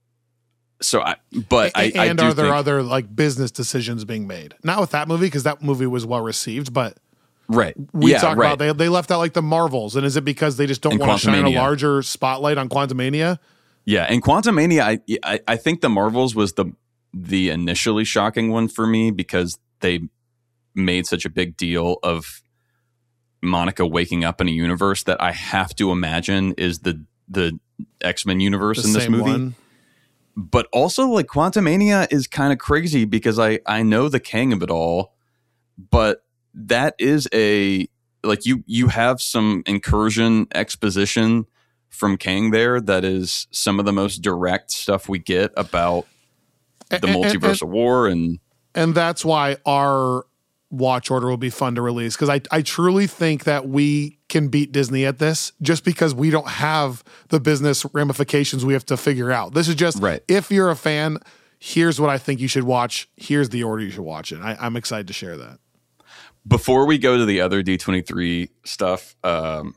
so I, but I, and I do are there think, other like business decisions being made? Not with that movie because that movie was well received, but right. we yeah, talk right. about they they left out like the Marvels, and is it because they just don't And want to shine a Quantumania. larger spotlight on Quantumania? Yeah, and Quantumania, I, I I think the Marvels was the the initially shocking one for me because they made such a big deal of Monica waking up in a universe that I have to imagine is the the X-Men universe The in this same movie. one. but also like Quantumania is kind of crazy because I, I know the Kang of it all, but that is a, like you, you have some incursion exposition from Kang there that is some of the most direct stuff we get about the and, multiverse and, of war. And, and that's why our watch order will be fun to release. Cause I, I truly think that we can beat Disney at this just because we don't have the business ramifications we have to figure out. This is just, right. If you're a fan, here's what I think you should watch. Here's the order you should watch it. I, I'm excited to share that. Before we go to the other D twenty-three stuff, um,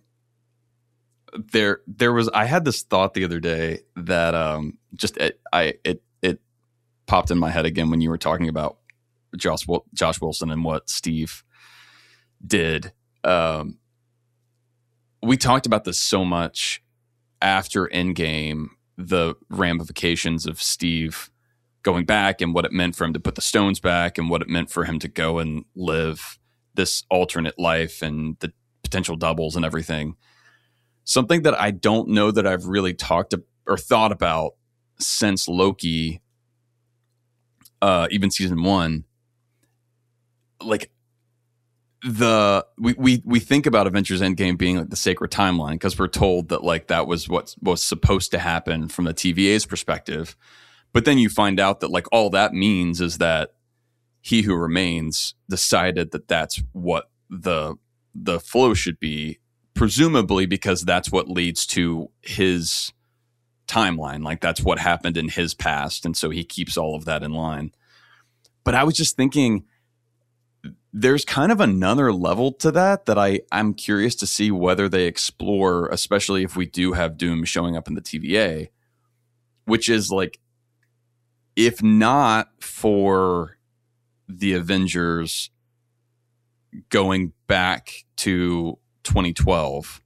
there, there was, I had this thought the other day that, um, just, it, I, it, it popped in my head again when you were talking about Josh, Josh Wilson and what Steve did. Um, we talked about this so much after Endgame, the ramifications of Steve going back and what it meant for him to put the stones back and what it meant for him to go and live this alternate life and the potential doubles and everything. Something that I don't know that I've really talked to, or thought about since Loki, uh, even season one, like the we we we think about Avengers Endgame being like the sacred timeline because we're told that like that was what was supposed to happen from the T V A's perspective, but then you find out that like all that means is that He Who Remains decided that that's what the the flow should be, presumably because that's what leads to his timeline, like that's what happened in his past, and so he keeps all of that in line. But I was just thinking, there's kind of another level to that that I, I'm curious to see whether they explore, especially if we do have Doom showing up in the T V A, which is like, if not for the Avengers going back to twenty twelve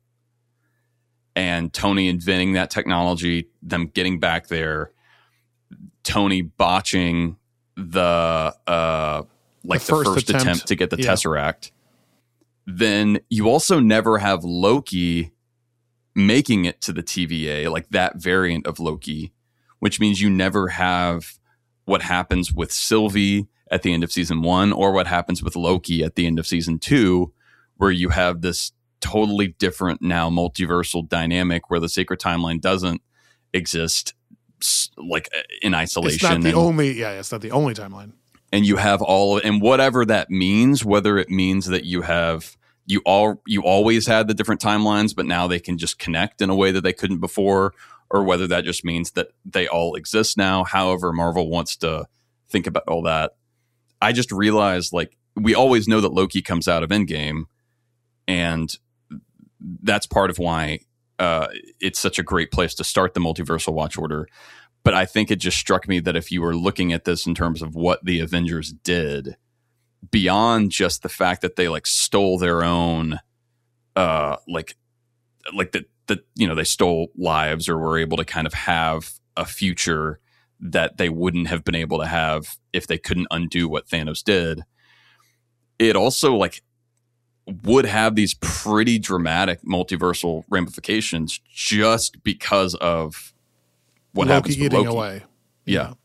and Tony inventing that technology, them getting back there, Tony botching the uh like the first, the first attempt. attempt to get the yeah. Tesseract, then you also never have Loki making it to the T V A, like that variant of Loki, which means you never have what happens with Sylvie at the end of season one or what happens with Loki at the end of season two, where you have this totally different now multiversal dynamic where the sacred timeline doesn't exist like in isolation. It's not the and, only, yeah, it's not the only timeline. And you have all, and whatever that means, whether it means that you have, you all, you always had the different timelines, but now they can just connect in a way that they couldn't before, or whether that just means that they all exist now. However Marvel wants to think about all that. I just realized, like, we always know that Loki comes out of Endgame, and that's part of why uh, it's such a great place to start the multiversal watch order. But I think it just struck me that if you were looking at this in terms of what the Avengers did, beyond just the fact that they like stole their own, uh, like, like that, that, you know, they stole lives or were able to kind of have a future that they wouldn't have been able to have if they couldn't undo what Thanos did. It also like would have these pretty dramatic multiversal ramifications just because of what Loki happens with eating Loki. away. Yeah. yeah.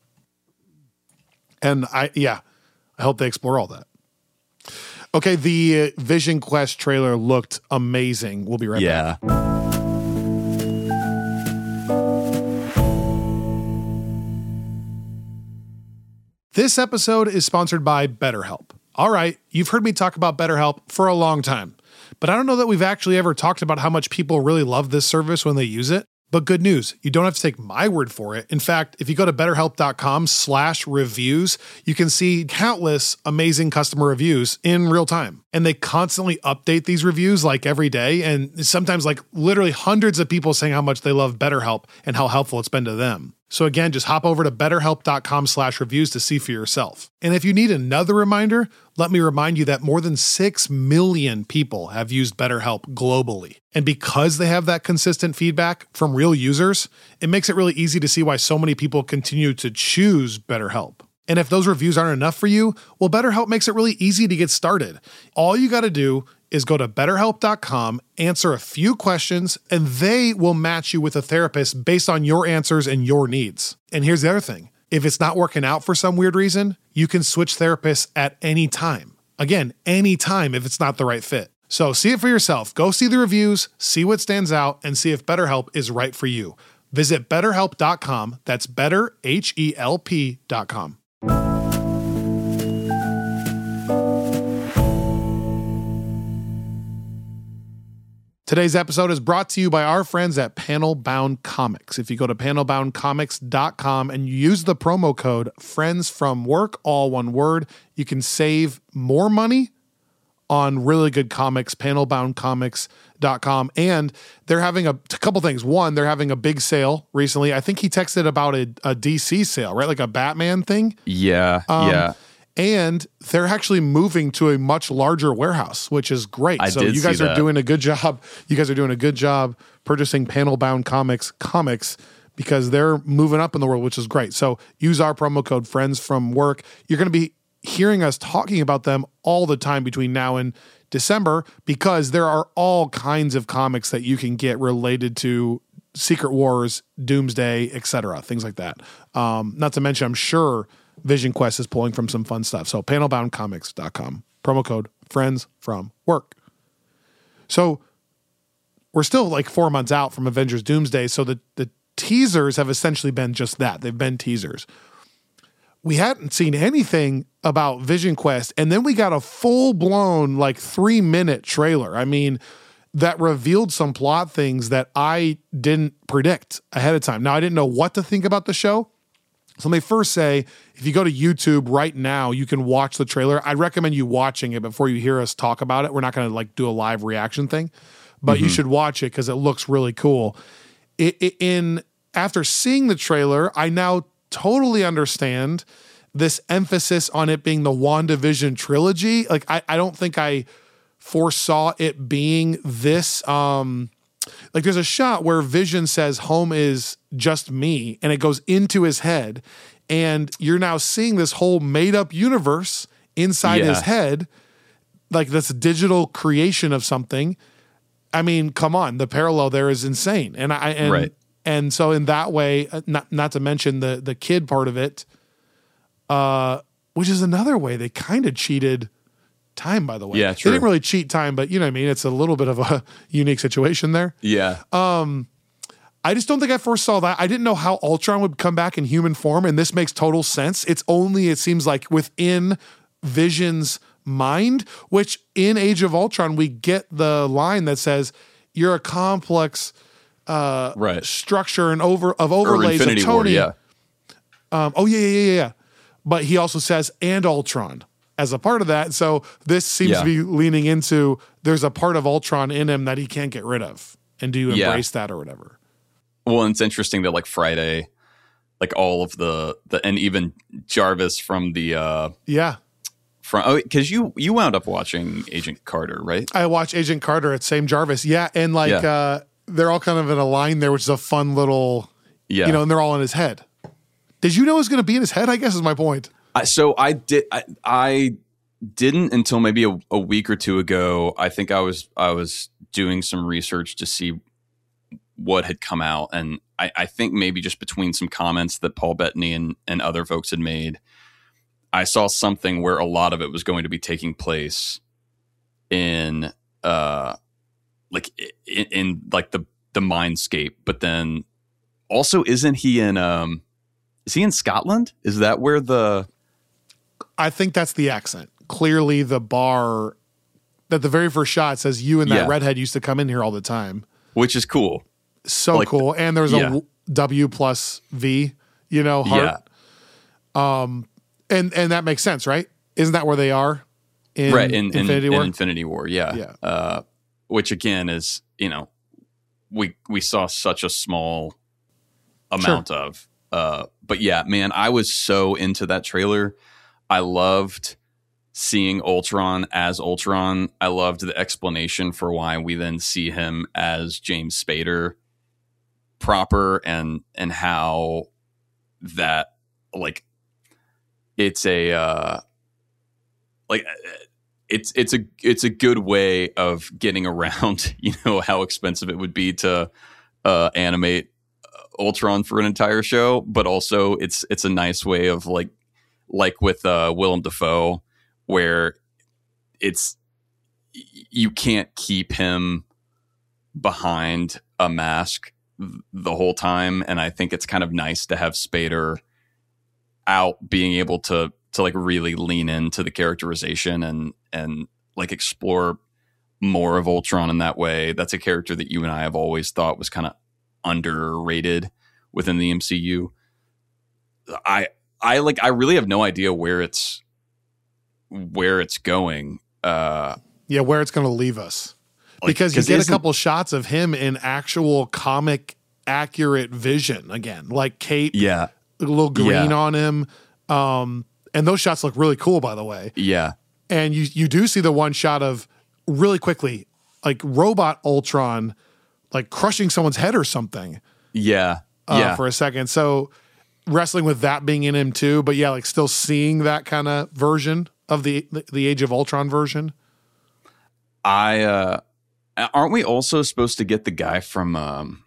And I, yeah, I hope they explore all that. Okay. The uh, Vision Quest trailer looked amazing. We'll be right yeah. back. This episode is sponsored by BetterHelp. All right, you've heard me talk about BetterHelp for a long time, but I don't know that we've actually ever talked about how much people really love this service when they use it. But good news, you don't have to take my word for it. In fact, if you go to betterhelp.com slash reviews, you can see countless amazing customer reviews in real time. And they constantly update these reviews like every day. And sometimes like literally hundreds of people saying how much they love BetterHelp and how helpful it's been to them. So again, just hop over to betterhelp.com slash reviews to see for yourself. And if you need another reminder, let me remind you that more than six million people have used BetterHelp globally. And because they have that consistent feedback from real users, it makes it really easy to see why so many people continue to choose BetterHelp. And if those reviews aren't enough for you, well, BetterHelp makes it really easy to get started. All you got to do is go to better help dot com, answer a few questions, and they will match you with a therapist based on your answers and your needs. And here's the other thing. If it's not working out for some weird reason, you can switch therapists at any time. Again, any time if it's not the right fit. So see it for yourself. Go see the reviews, see what stands out, and see if BetterHelp is right for you. Visit better help dot com. That's better, H E L P dot com. Today's episode is brought to you by our friends at Panel Bound Comics. If you go to panel bound comics dot com and you use the promo code Friends From Work, all one word, you can save more money on really good comics, panel bound comics dot com. And they're having a, a couple things. One, they're having a big sale recently. I think he texted about a, a D C sale, right? Like a Batman thing. Yeah, um, yeah. And they're actually moving to a much larger warehouse, which is great. I so did you guys see are that. doing a good job. You guys are doing a good job purchasing Panel Bound Comics comics because they're moving up in the world, which is great. So use our promo code Friends From Work. You're going to be hearing us talking about them all the time between now and December because there are all kinds of comics that you can get related to Secret Wars, Doomsday, et cetera, things like that. Um, not to mention, I'm sure Vision Quest is pulling from some fun stuff. So panel bound comics dot com, promo code Friends From Work. So we're still like four months out from Avengers Doomsday. So the, the teasers have essentially been just that. They've been teasers. We hadn't seen anything about Vision Quest. And then we got a full blown like three minute trailer. I mean, that revealed some plot things that I didn't predict ahead of time. Now, I didn't know what to think about the show. So let me first say, if you go to YouTube right now, you can watch the trailer. I recommend you watching it before you hear us talk about it. We're not going to like do a live reaction thing, but mm-hmm. you should watch it because it looks really cool. It, it, in after seeing the trailer, I now totally understand this emphasis on it being the WandaVision trilogy. Like, I, I don't think I foresaw it being this. Um, like, there's a shot where Vision says, "Home is just me," and it goes into his head. And you're now seeing this whole made-up universe inside Yeah. his head, like this digital creation of something. I mean, come on, the parallel there is insane. And I and Right. and so in that way, not not to mention the the kid part of it, uh, which is another way they kind of cheated time, by the way. Yeah, They true. didn't really cheat time, but you know what I mean? It's a little bit of a unique situation there. Yeah. I just don't think I foresaw that. I didn't know how Ultron would come back in human form, and this makes total sense. It's only, it seems like, within Vision's mind, which in Age of Ultron, we get the line that says, "You're a complex uh, Right. structure and over of or overlays of Infinity War, Tony." yeah. Um, oh, yeah, yeah, yeah, yeah. But he also says, "and Ultron," as a part of that. So this seems Yeah. to be leaning into there's a part of Ultron in him that he can't get rid of. And do you Yeah. embrace that or whatever? Well, and it's interesting that like Friday, like all of the, the and even Jarvis from the uh Yeah. from oh because you you wound up watching Agent Carter, right? I watch Agent Carter at Same Jarvis. Yeah. And like, Yeah. uh, they're all kind of in a line there, which is a fun little, Yeah. you know, and they're all in his head. Did you know it was going to be in his head? I guess is my point. I, so I did I, I didn't until maybe a, a week or two ago. I think I was I was doing some research to see what had come out, and I, I think maybe just between some comments that Paul Bettany and, and other folks had made, I saw something where a lot of it was going to be taking place in uh like in, in like the the mindscape, but then also isn't he in um is he in Scotland? Is that where the I think that's the accent. Clearly, the bar that the very first shot says you and that Yeah. redhead used to come in here all the time. which is cool. So Like, cool. And there's a yeah. w- W plus V, you know, heart. Um, and and that makes sense, right? Isn't that where they are in right in Infinity in, War? in Infinity War, yeah, Yeah. Uh, which again is you know we we saw such a small amount of, uh, but yeah, man, I was so into that trailer. I loved seeing Ultron as Ultron. I loved the explanation for why we then see him as James Spader proper, and and how that like it's a uh, like. it's it's a it's a good way of getting around, you know, how expensive it would be to uh, animate Ultron for an entire show, but also it's it's a nice way of like like with uh, Willem Dafoe, where it's you can't keep him behind a mask the whole time, and I think it's kind of nice to have Spader out being able to to like really lean into the characterization and and like explore more of Ultron in that way. That's a character that you and I have always thought was kind of underrated within the M C U. I I like I really have no idea where it's where it's going. Uh, yeah, where it's going to leave us. Like, because you get a couple shots of him in actual comic accurate vision again, like cape, yeah, a little green yeah. on him. Um, and those shots look really cool, by the way. Yeah. And you you do see the one shot of really quickly, like robot Ultron, like crushing someone's head or something. Yeah. Uh, yeah. For a second. So wrestling with that being in him too, but yeah, like still seeing that kind of version of the the Age of Ultron version. I uh, aren't we also supposed to get the guy from um,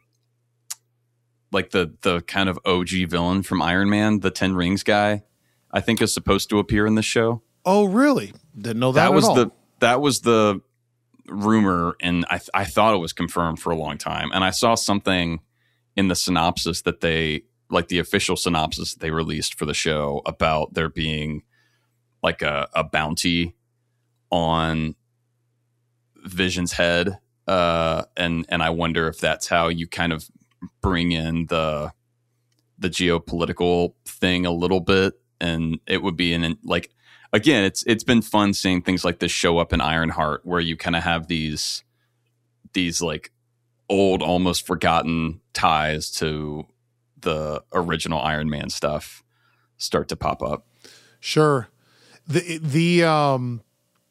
like the the kind of O G villain from Iron Man, the Ten Rings guy? I think is supposed to appear in this show. Oh, really? Didn't know that. That at was all. the that was the rumor, and I th- I thought it was confirmed for a long time. And I saw something in the synopsis that they like the official synopsis that they released for the show about there being like a, a bounty on Vision's head, uh, and and I wonder if that's how you kind of bring in the the geopolitical thing a little bit. And it would be an like again, it's it's been fun seeing things like this show up in Ironheart, where you kind of have these these like old, almost forgotten ties to the original Iron Man stuff start to pop up. Sure. The the um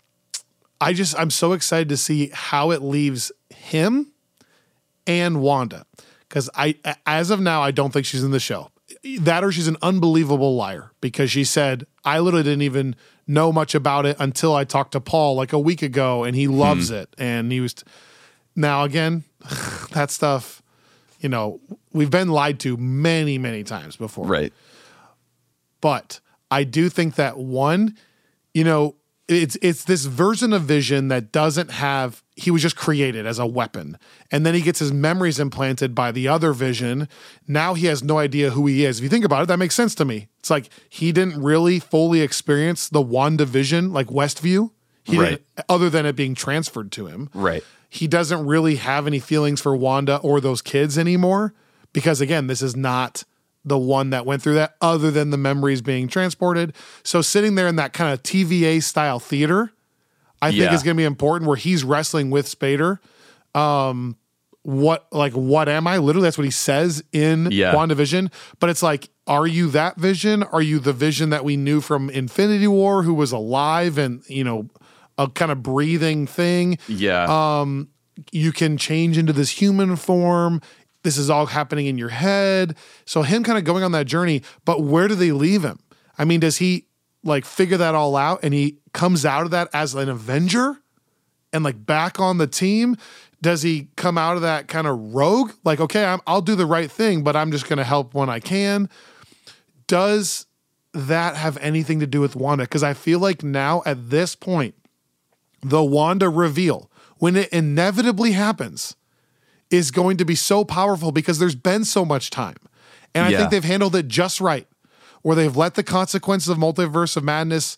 I just I'm so excited to see how it leaves him and Wanda. Because I as of now, I don't think she's in the show. That or she's an unbelievable liar, because she said, I literally didn't even know much about it until I talked to Paul like a week ago, and he loves hmm. it. And he was t- now again, that stuff, you know, we've been lied to many, many times before. Right. But I do think that one, you know, it's it's this version of Vision that doesn't have, he was just created as a weapon. And then he gets his memories implanted by the other Vision. Now he has no idea who he is. If you think about it, that makes sense to me. It's like he didn't really fully experience the WandaVision, like Westview, he right. didn't, other than it being transferred to him. Right. He doesn't really have any feelings for Wanda or those kids anymore, because again, this is not the one that went through that, other than the memories being transported. So sitting there in that kind of T V A style theater, I yeah. think is going to be important, where he's wrestling with Spader. Um, what, like, what am I? Literally, that's what he says in yeah. WandaVision. But it's like, are you that Vision? Are you the Vision that we knew from Infinity War, who was alive and, you know, a kind of breathing thing? Yeah. Um, you can change into this human form. This is all happening in your head. So him kind of going on that journey, but where do they leave him? I mean, does he like figure that all out and he comes out of that as an Avenger and like back on the team? Does he come out of that kind of rogue? Like, okay, I'm, I'll do the right thing, but I'm just going to help when I can. Does that have anything to do with Wanda? Because I feel like now at this point, the Wanda reveal, when it inevitably happens, is going to be so powerful because there's been so much time. And I yeah. think they've handled it just right, where they've let the consequences of Multiverse of Madness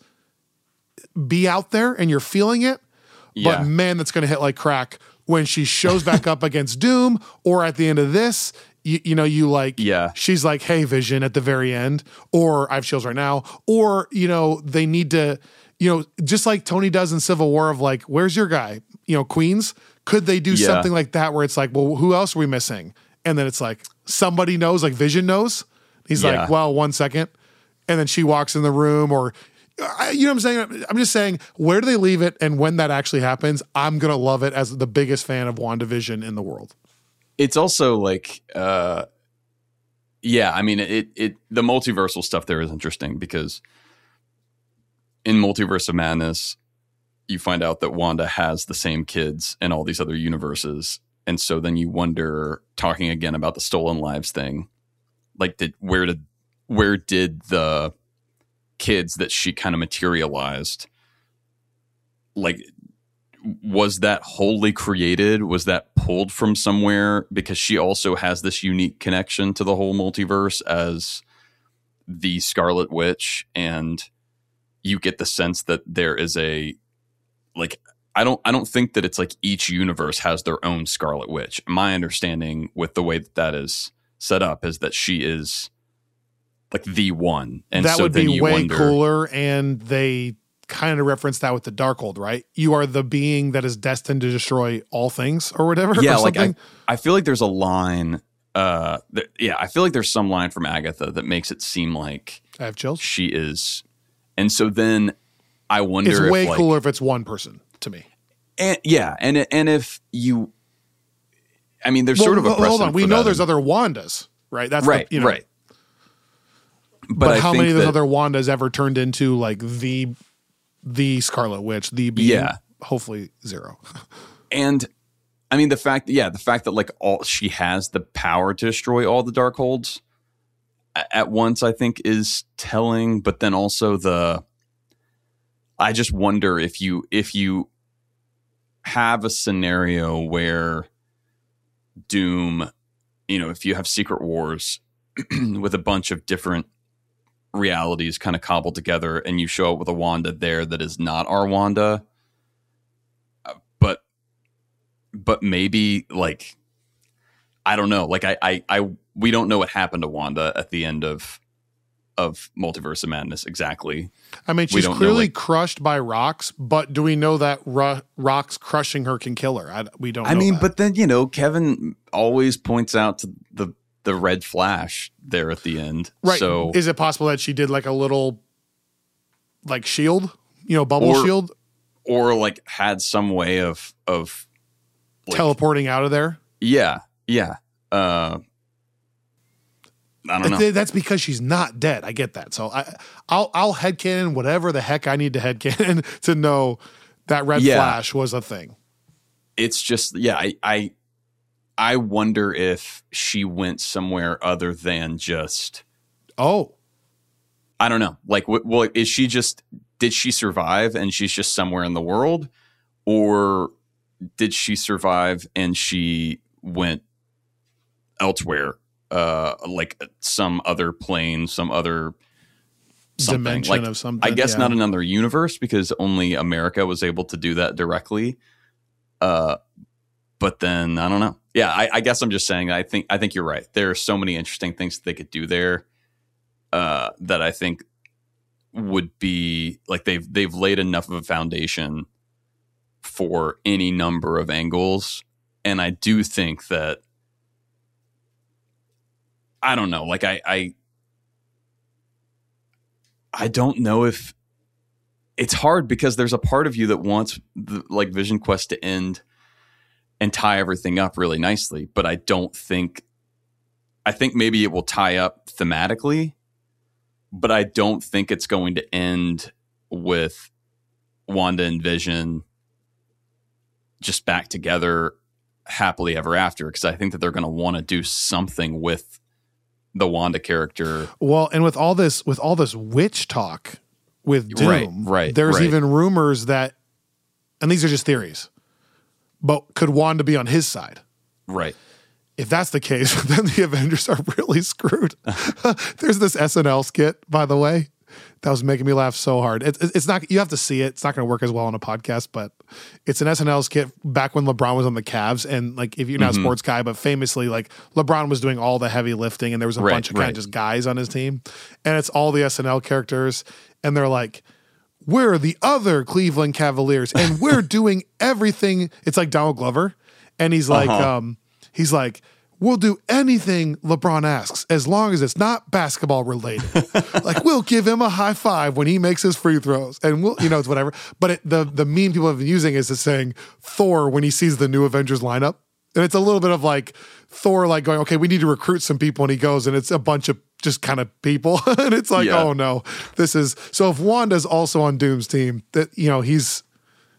be out there and you're feeling it. Yeah. But man, that's going to hit like crack when she shows back up against Doom, or at the end of this, you, you know, you like, yeah. she's like, hey, Vision at the very end, or I have chills right now, or, you know, they need to, you know, just like Tony does in Civil War of like, where's your guy? You know, Queens. Could they do yeah. something like that where it's like, well, who else are we missing? And then it's like, somebody knows, like Vision knows. He's yeah. like, well, one second. And then she walks in the room, or, you know what I'm saying? I'm just saying, where do they leave it? And when that actually happens, I'm going to love it as the biggest fan of WandaVision in the world. It's also like, uh, yeah, I mean, it, it, the multiversal stuff there is interesting because in Multiverse of Madness, you find out that Wanda has the same kids in all these other universes. And so then you wonder, talking again about the stolen lives thing, like did where did where did the kids that she kind of materialized, like, was that wholly created? Was that pulled from somewhere? Because she also has this unique connection to the whole multiverse as the Scarlet Witch, and you get the sense that there is a, like, I don't I don't think that it's like each universe has their own Scarlet Witch. My understanding with the way that that is set up is that she is like the one. And that so would then be you way wonder, cooler, and they kind of reference that with the Darkhold, right? You are the being that is destined to destroy all things or whatever. Yeah, or like I, something. I feel like there's a line uh that, yeah, I feel like there's some line from Agatha that makes it seem like I have chills. she is. And so then I wonder It's if way like, cooler if it's one person to me. and, yeah, and and if you I mean there's Well, sort of a hold precedent on. We for know that there's in- other Wandas, right? That's right, the, you know, right. But, But, I how think many of those that- other Wandas ever turned into like the the Scarlet Witch, the being? Yeah. Hopefully zero. And I mean the fact, yeah, the fact that like all she has the power to destroy all the Darkholds a- at once, I think is telling. But then also the, I just wonder if you if you have a scenario where Doom, you know, if you have Secret Wars with a bunch of different realities kind of cobbled together, and you show up with a Wanda there that is not our Wanda, uh, but but maybe like I don't know, like I, I I we don't know what happened to Wanda at the end of of Multiverse of Madness exactly. I mean, We she's don't know, clearly like- crushed by rocks, but do we know that ro- rocks crushing her can kill her? I, we don't. I know mean, that. but then you know, Kevin always points out to the the red flash there at the end, right? So Is it possible that she did like a little like shield, you know, bubble Or- shield, or like had some way of of like, teleporting out of there? yeah, yeah. Uh, I don't know. Th- That's because she's not dead. I get that. So I, I'll I'll headcanon whatever the heck I need to headcanon to know that red Yeah. flash was a thing. It's just, yeah, I, I I wonder if she went somewhere other than just, Oh, I don't know. Like, wh- well, is she just, did she survive and she's just somewhere in the world, or did she survive and she went elsewhere, uh, like some other plane, some other something. dimension Like, of something. I guess yeah. not another universe because only America was able to do that directly. Uh, but then I don't know. Yeah, I, I guess I'm just saying. I think I think you're right. There are so many interesting things that they could do there uh, that I think would be like they've they've laid enough of a foundation for any number of angles, and I do think that I don't know. Like I I, I don't know if it's hard because there's a part of you that wants the, like Vision Quest to end and tie everything up really nicely, but I don't think. I think maybe it will tie up thematically, but I don't think it's going to end with Wanda and Vision just back together happily ever after, because I think that they're going to want to do something with the Wanda character. Well, and with all this, with all this witch talk with Doom, Right, right, there's right. even rumors that, and these are just theories, but could Wanda be on his side? Right. If that's the case, then the Avengers are really screwed. There's this S N L skit, by the way, that was making me laugh so hard. It's it's not, you have to see it. It's not going to work as well on a podcast, but it's an S N L skit back when LeBron was on the Cavs. And like, if you're not Mm-hmm. a sports guy, but famously, like LeBron was doing all the heavy lifting, and there was a Right, bunch of kind right. of just guys on his team, and it's all the S N L characters, and they're like, we're the other Cleveland Cavaliers, and we're doing everything. It's like Donald Glover, and he's like, Uh-huh. um, he's like, we'll do anything LeBron asks as long as it's not basketball related. Like, we'll give him a high five when he makes his free throws, and we'll, you know, it's whatever. But it, the the meme people have been using is just saying Thor when he sees the new Avengers lineup, and it's a little bit of like Thor like going, okay, we need to recruit some people, and he goes, and it's a bunch of just kind of people, and it's like, Yeah. oh no, this is so. If Wanda's also on Doom's team, that you know he's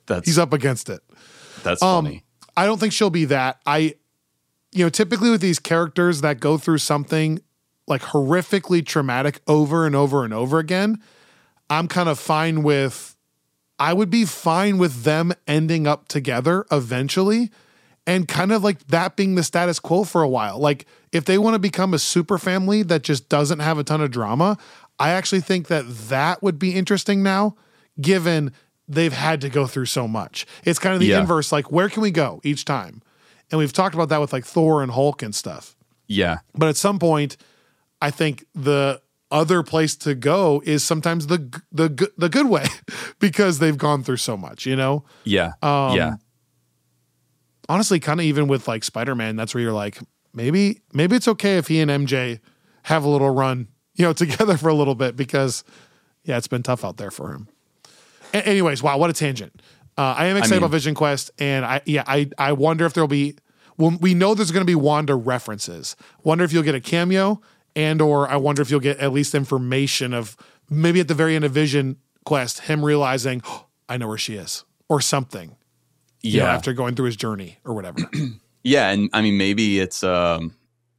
That's he's up against it. That's um, funny. I don't think she'll be that. I, you know, typically with these characters that go through something like horrifically traumatic over and over and over again, I'm kind of fine with, I would be fine with them ending up together eventually and kind of like that being the status quo for a while. Like if they want to become a super family that just doesn't have a ton of drama, I actually think that that would be interesting now, given they've had to go through so much. It's kind of the Yeah. inverse, like where can we go each time? And we've talked about that with like Thor and Hulk and stuff. Yeah. But at some point, I think the other place to go is sometimes the g- the g- the good way because they've gone through so much, you know? Yeah. Um, yeah. Honestly, kind of even with like Spider-Man, that's where you're like, maybe maybe it's okay if he and M J have a little run, you know, together for a little bit because, yeah, it's been tough out there for him. A- anyways, wow, what a tangent. Uh, I am excited I mean- about Vision Quest, and I yeah, I I wonder if there'll be. Well, we know there's going to be Wanda references. Wonder if you'll get a cameo, and or I wonder if you'll get at least information of maybe at the very end of Vision Quest, him realizing, oh, I know where she is, or something. You Yeah. know, after going through his journey or whatever. Yeah, and I mean maybe it's um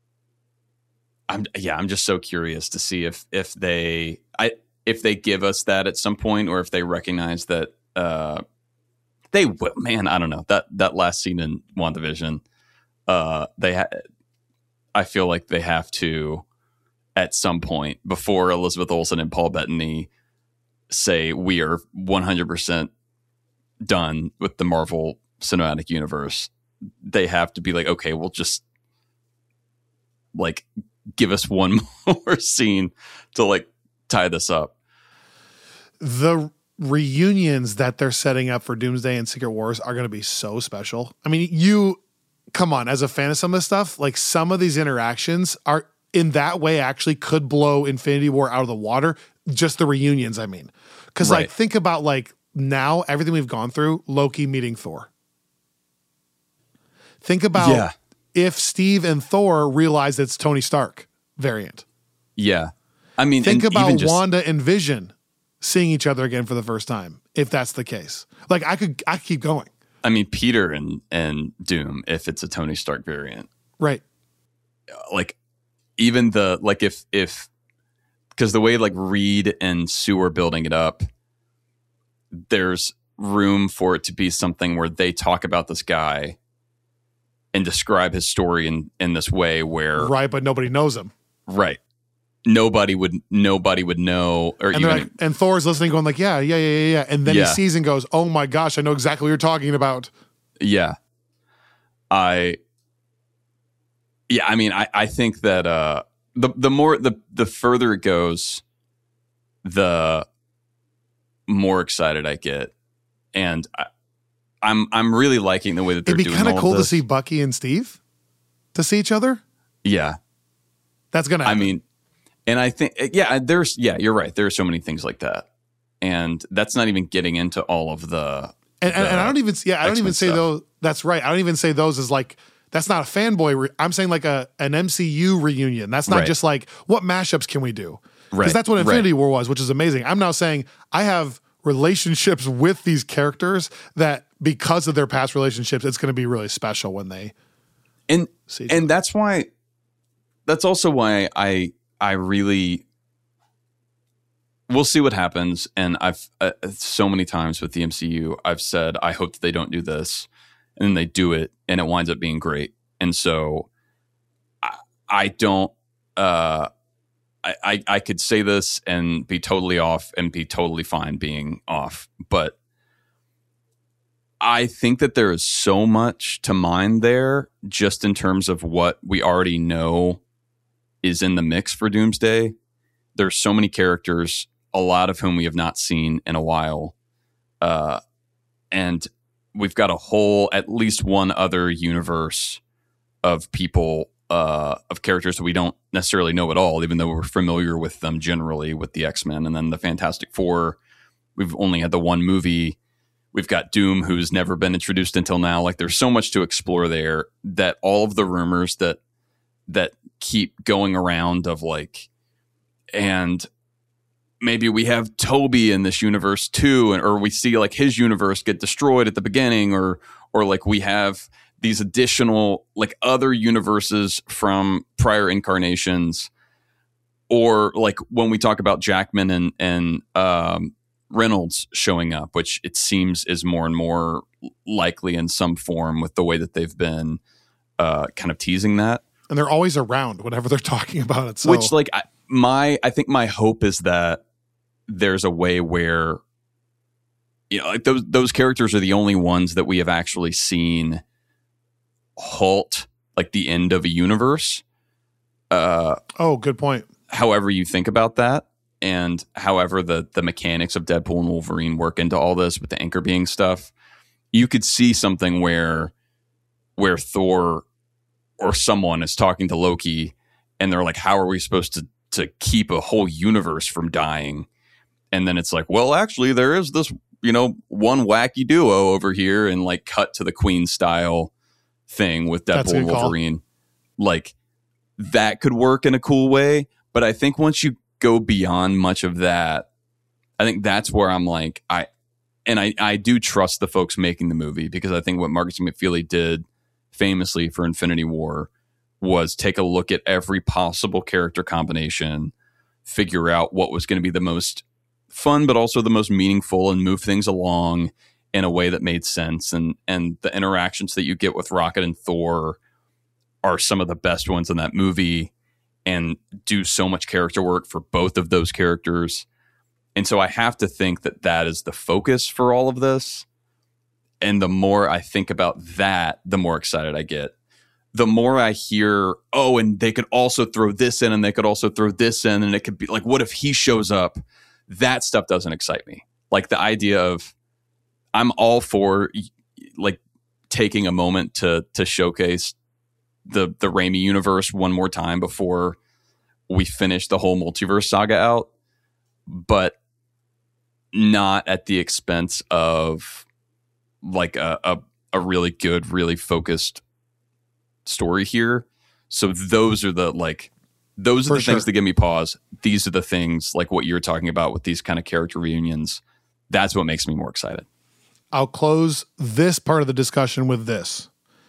I'm yeah, I'm just so curious to see if if they I if they give us that at some point or if they recognize that uh they will. Man, I don't know. That that last scene in WandaVision, uh they ha- I feel like they have to at some point before Elizabeth Olsen and Paul Bettany say we are one hundred percent done with the Marvel Cinematic Universe, they have to be like, okay, we'll just like give us one more scene to like tie this up. The reunions that they're setting up for Doomsday and Secret Wars are going to be so special. I mean, you come on, as a fan of some of this stuff, like some of these interactions are in that way actually could blow Infinity War out of the water. Just the reunions, I mean, because Right. like think about like now everything we've gone through, Loki meeting Thor. Think about Yeah. if Steve and Thor realize it's Tony Stark variant. Yeah. I mean, Think and about even just, Wanda and Vision seeing each other again for the first time, if that's the case. Like I could I could keep going. I mean, Peter and, and Doom, if it's a Tony Stark variant, Right. like even the, like if, if, because the way like Reed and Sue are building it up, there's room for it to be something where they talk about this guy and describe his story in, in this way where, Right, but nobody knows him. right. Nobody would, nobody would know, or And, even, they're like, and Thor's listening, going like, yeah, yeah, yeah, yeah, yeah. And then Yeah. he sees and goes, oh my gosh, I know exactly what you're talking about. yeah, I, yeah, I mean, I, I think that, uh, the, the more, the, the further it goes, the more excited I get. And I, I'm, I'm really liking the way that they're It'd be doing kind of all cool to this. see Bucky and Steve to see each other. Yeah. That's gonna I happen. mean, and I think, yeah, there's, yeah, you're right. There are so many things like that. And that's not even getting into all of the, and, and, and I don't even yeah, I don't X-Men even say stuff. those. That's right. I don't even say those as like that's not a fanboy. Re- I'm saying like a an M C U reunion. That's not Right. just like what mashups can we do? Because Right, that's what right. Infinity War was, which is amazing. I'm now saying I have relationships with these characters that because of their past relationships, it's going to be really special when they and, see each and that's why, that's also why I, I really, we'll see what happens. And I've uh, so many times with the M C U, I've said, I hope that they don't do this, and then they do it and it winds up being great. And so I, I don't, uh, I, I, I could say this and be totally off and be totally fine being off, but I think that there is so much to mine there just in terms of what we already know is in the mix for Doomsday. There's so many characters, a lot of whom we have not seen in a while. Uh, and we've got a whole, at least one other universe of people, uh, of characters that we don't necessarily know at all, even though we're familiar with them generally with the X-Men. And then the Fantastic Four, we've only had the one movie. We've got Doom, who's never been introduced until now. Like, there's so much to explore there that all of the rumors that that keep going around of like, and maybe we have Toby in this universe too, and or we see like his universe get destroyed at the beginning, or or like we have these additional like other universes from prior incarnations, or like when we talk about Jackman and and um, Reynolds showing up, which it seems is more and more likely in some form with the way that they've been uh, kind of teasing that. And they're always around whenever they're talking about it. So. Which like I, my, I think my hope is that there's a way where, you know, like those, those characters are the only ones that we have actually seen halt like the end of a universe. Uh, oh, good point. However you think about that, and however the the mechanics of Deadpool and Wolverine work into all this with the anchor being stuff, you could see something where where Thor or someone is talking to Loki and they're like, how are we supposed to to keep a whole universe from dying? And then it's like, well, actually there is this, you know, one wacky duo over here, and like cut to the Queen style thing with Deadpool and Wolverine. Call. Like that could work in a cool way. But I think once you go beyond much of that, I think that's where I'm like, I, and I, I do trust the folks making the movie, because I think what Marcus McFeely did famously for Infinity War was take a look at every possible character combination, figure out what was going to be the most fun, but also the most meaningful, and move things along in a way that made sense. And, and the interactions that you get with Rocket and Thor are some of the best ones in that movie, and do so much character work for both of those characters. And so I have to think that that is the focus for all of this. And the more I think about that, the more excited I get. The more I hear, oh, and they could also throw this in, and they could also throw this in, and it could be like, what if he shows up? That stuff doesn't excite me. Like the idea of, I'm all for like taking a moment to to showcase the the Raimi universe one more time before we finish the whole multiverse saga out, but not at the expense of like a a, a really good, really focused story here. So those are the like those are For the sure. things that give me pause. These are the things like what you're talking about with these kind of character reunions. That's what makes me more excited. I'll close this part of the discussion with this.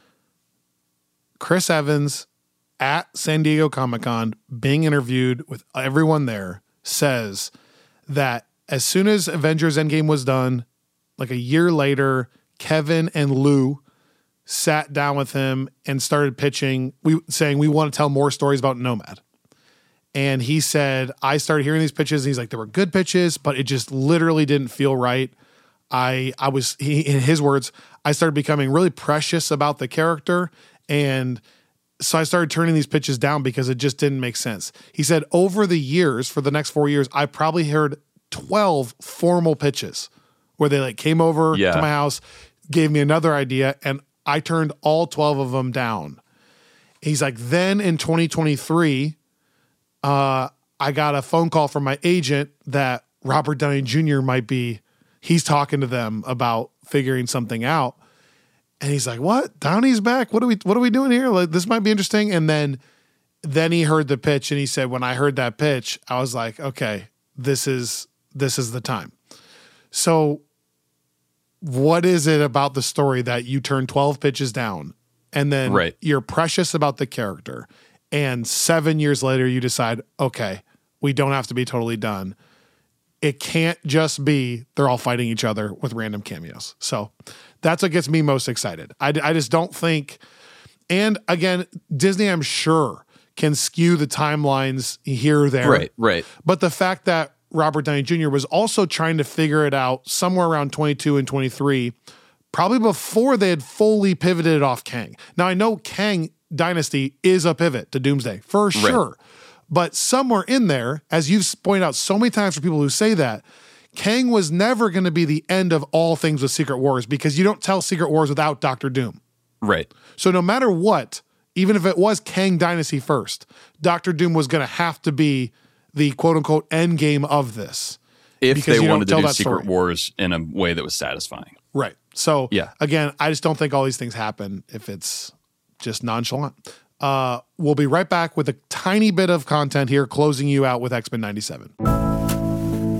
Chris Evans at San Diego Comic-Con, being interviewed with everyone there, says that as soon as Avengers Endgame was done, like a year later, Kevin and Lou sat down with him and started pitching, we saying, we want to tell more stories about Nomad. And he said, I started hearing these pitches, and he's like, they were good pitches, but it just literally didn't feel right. I I was, he, in his words, I started becoming really precious about the character, and so I started turning these pitches down because it just didn't make sense. He said, over the years, for the next four years, I probably heard twelve formal pitches where they like came over yeah. to my house, gave me another idea, and I turned all twelve of them down. He's like, then in twenty twenty-three, uh, I got a phone call from my agent that Robert Downey Junior might be, he's talking to them about figuring something out. And he's like, what? Downey's back? What are we what are we doing here? Like, this might be interesting. And then then he heard the pitch, and he said, when I heard that pitch, I was like, okay, this is this is the time. So what is it about the story that you turn twelve pitches down, and then right. you're precious about the character, and seven years later you decide, okay, we don't have to be totally done. It can't just be they're all fighting each other with random cameos. So that's what gets me most excited. I, I just don't think, and again, Disney, I'm sure, can skew the timelines here or there. Right, right. But the fact that Robert Downey Junior was also trying to figure it out somewhere around twenty-two and twenty-three, probably before they had fully pivoted off Kang. Now, I know Kang Dynasty is a pivot to Doomsday, for sure. Right. But somewhere in there, as you've pointed out so many times for people who say that, Kang was never going to be the end of all things with Secret Wars, because you don't tell Secret Wars without Doctor Doom. Right. So no matter what, even if it was Kang Dynasty first, Doctor Doom was going to have to be the quote-unquote end game of this. If they wanted to do Secret Wars in a way that was satisfying. Right. So, yeah. again, I just don't think all these things happen if it's just nonchalant. Uh, we'll be right back with a tiny bit of content here, closing you out with X-Men ninety-seven.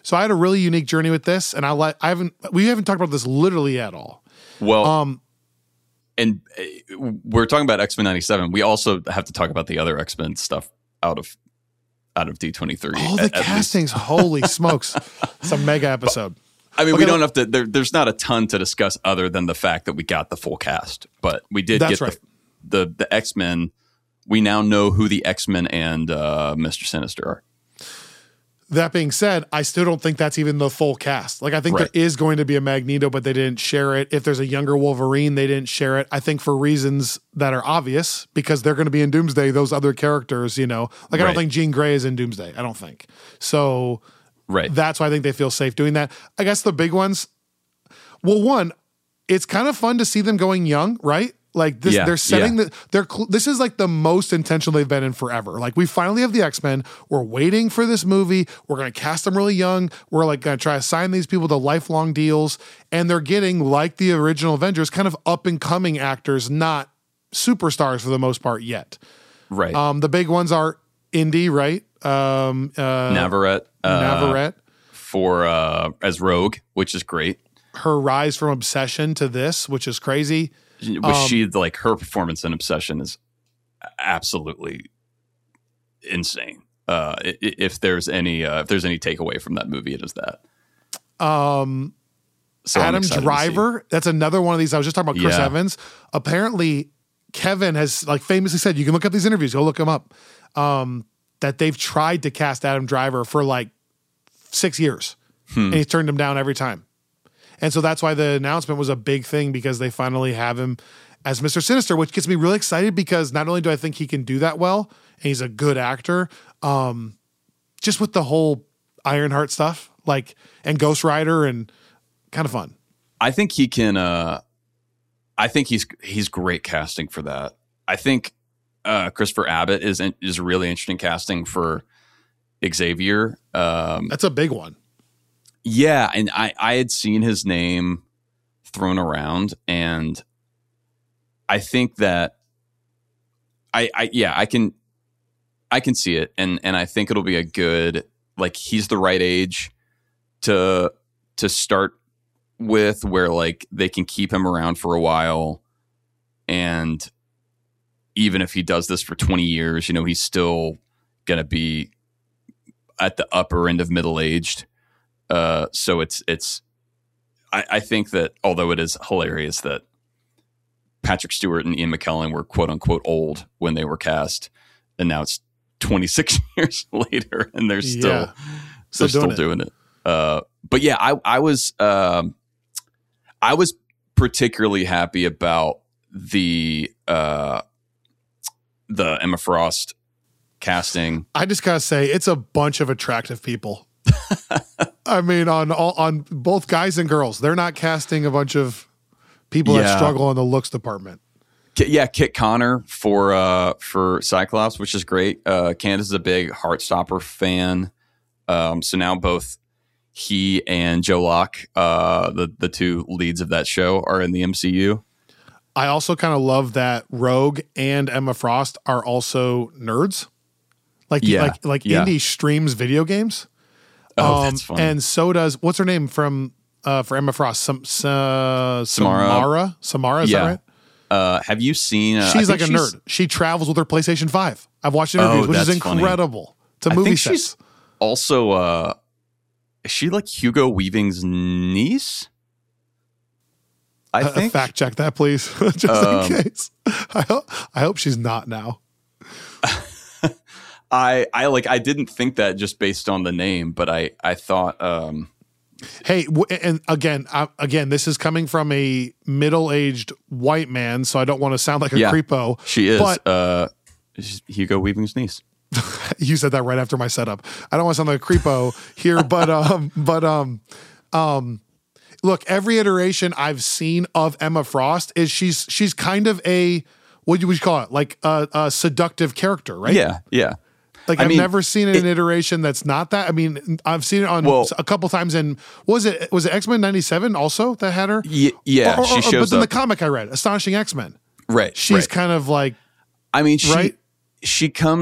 So I had a really unique journey with this, and I like I haven't we haven't talked about this literally at all. Well, Um, and uh, we're talking about X-Men ninety-seven. We also have to talk about the other X-Men stuff out of out of D twenty-three. all the at, at castings, holy smokes. It's a mega episode. I mean, Okay, we don't have to, there, there's not a ton to discuss other than the fact that we got the full cast, but we did That's get right. the, the, the X-Men. We now know who the X-Men and uh, Mister Sinister are. That being said, I still don't think that's even the full cast. Like, I think Right. there is going to be a Magneto, but they didn't share it. If there's a younger Wolverine, they didn't share it. I think for reasons that are obvious, because they're going to be in Doomsday, those other characters, you know, like I Right. don't think Jean Grey is in Doomsday. I don't think. So Right. that's why I think they feel safe doing that. I guess the big ones, well, one, it's kind of fun to see them going young, right? Like this, Yeah, they're setting yeah. the, they're, cl- this is like the most intentional they've been in forever. Like we finally have the X-Men. We're waiting for this movie. We're going to cast them really young. We're like going to try to sign these people to lifelong deals. And they're getting, like the original Avengers, kind of up and coming actors, not superstars for the most part yet. Right. Um, the big ones are Indy, right? Um, uh, Navarette. Uh, Navarette. For, uh, as Rogue, which is great. Her rise from Obsession to this, which is crazy. Was she, like, her performance in Obsession is absolutely insane. Uh, i- i- if there's any, uh, if there's any takeaway from that movie, it is that. Um, So I'm Adam excited to see. Driver, that's another one of these. I was just talking about Chris Yeah. Evans. Apparently, Kevin has like famously said, you can look up these interviews, go look them up, um, that they've tried to cast Adam Driver for like six years. Hmm. And he's turned him down every time. And so that's why the announcement was a big thing, because they finally have him as Mister Sinister, which gets me really excited because not only do I think he can do that well, and he's a good actor, um, just with the whole Ironheart stuff, like, and Ghost Rider, and kind of fun. I think he can. Uh, I think he's he's great casting for that. I think uh, Christopher Abbott is is really interesting casting for Xavier. Um, That's a big one. yeah, and I I had seen his name thrown around, and I think that I I yeah I can I can see it, and and I think it'll be a good, like, he's the right age to to start with, where like they can keep him around for a while, and even if he does this for twenty years, you know, he's still gonna be at the upper end of middle aged. Uh, so it's it's I, I think that, although it is hilarious that Patrick Stewart and Ian McKellen were quote unquote old when they were cast, and now it's twenty-six years later and they're still Yeah. they're Still still doing it. doing it. Uh, but yeah, I I was um, I was particularly happy about the uh, the Emma Frost casting. I just gotta say, it's a bunch of attractive people. I mean, on all on both guys and girls, they're not casting a bunch of people that Yeah. struggle in the looks department. Ki- Yeah, Kit Connor for uh, for Cyclops, which is great. Uh, Candace is a big Heartstopper fan, um, so now both he and Joe Locke, uh, the the two leads of that show, are in the M C U. I also kind of love that Rogue and Emma Frost are also nerds. Like, Yeah, like, like yeah. Indy streams video games. Oh, Um, that's funny. And so does, what's her name from, uh, for Emma Frost? Sam, Sa, Samara. Samara? Samara, is Yeah. that right? Uh, have you seen? Uh, I She's think like a she's- nerd. She travels with her PlayStation five. I've watched interviews, Oh, which is that's funny. incredible. To I movie think sets. she's also. Uh, is she like Hugo Weaving's niece? I Uh, think. fact check that, please, just Um, in case. I hope, I hope she's not now. I I like I didn't think that just based on the name, but I I thought. Um, Hey, w- and again, I, again, this is coming from a middle-aged white man, so I don't want to sound like a Yeah. creepo. She is But- uh, she's Hugo Weaving's niece. You said that right after my setup. I don't want to sound like a creepo here, but um, but um, um, look, every iteration I've seen of Emma Frost is she's she's kind of a, what would you call it, like a, a seductive character, right? Yeah, yeah. Like I I've mean, never seen an iteration that's not that. I mean, I've seen it on Well- a couple times in, what was it was it X-Men ninety-seven also that had her? Y- yeah, Or- or- she or- shows But in up. the comic I read, Astonishing X-Men, right. she's right. kind of like, I mean, she right? she comes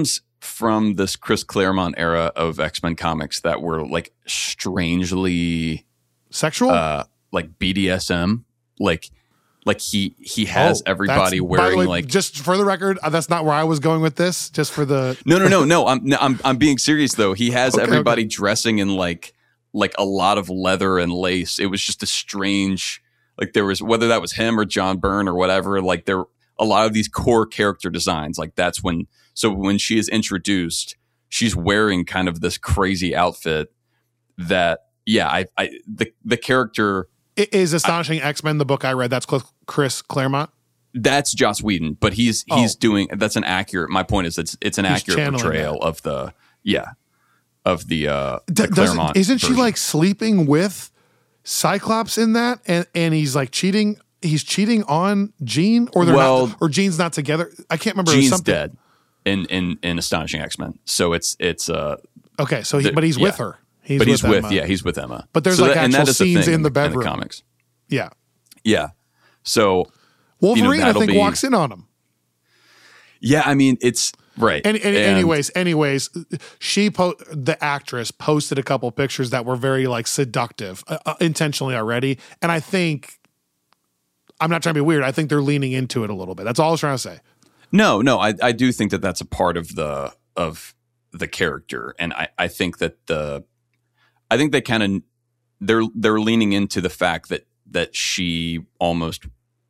from this Chris Claremont era of X-Men comics that were like strangely sexual, uh, like B D S M, like like he he has Oh, everybody that's- wearing by the way, like just for the record, uh, that's not where I was going with this. Just for the no no no no I'm no, I'm I'm being serious though. He has Okay, everybody okay. dressing in like like a lot of leather and lace. It was just a strange, like there was, whether that was him or John Byrne or whatever, like there a lot of these core character designs, like that's when, so when she is introduced, she's wearing kind of this crazy outfit that, yeah, I, I the the character It is Astonishing X-Men, the book I read. That's Cl- Chris Claremont. that's Joss Whedon, but he's he's Oh. doing, that's an accurate, my point is it's it's an He's accurate channeling portrayal of the, yeah, of the uh D- the doesn't- Claremont isn't she version. like sleeping with Cyclops in that, and and he's like cheating? He's cheating on Jean, or they're Well, not, or Jean's not together. I can't remember. It was Jean's something. dead in in in Astonishing X-Men, so it's it's uh Okay, so he, The- but he's with yeah. her. He's but he's with Emma. yeah he's with Emma. But there's, So like, that- and actual that is a scenes thing in the in the bedroom. comics. Yeah, Yeah, so Wolverine I that'll think be- walks in on him. yeah, I mean it's right. And, and, And- anyways, anyways, she po- the actress posted a couple pictures that were very like seductive, uh, uh, intentionally already. And I think I'm not trying to be weird. I think they're leaning into it a little bit. That's all I was trying to say. No, no, I, I do think that that's a part of the of the character, and I, I think that the I think they kind of they're they're leaning into the fact that that she almost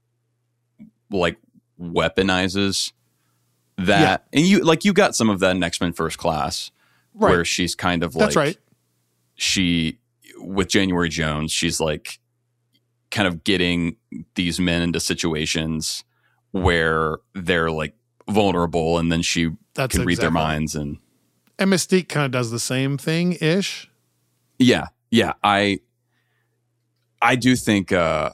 like weaponizes that, and you like you got some of that in X-Men First Class, Right. where she's kind of like That's right. she with January Jones, she's like kind of getting these men into situations where they're like vulnerable, and then she That's can read their exactly. minds. And And Mystique kind of does the same thing ish. yeah, yeah, I I do think uh,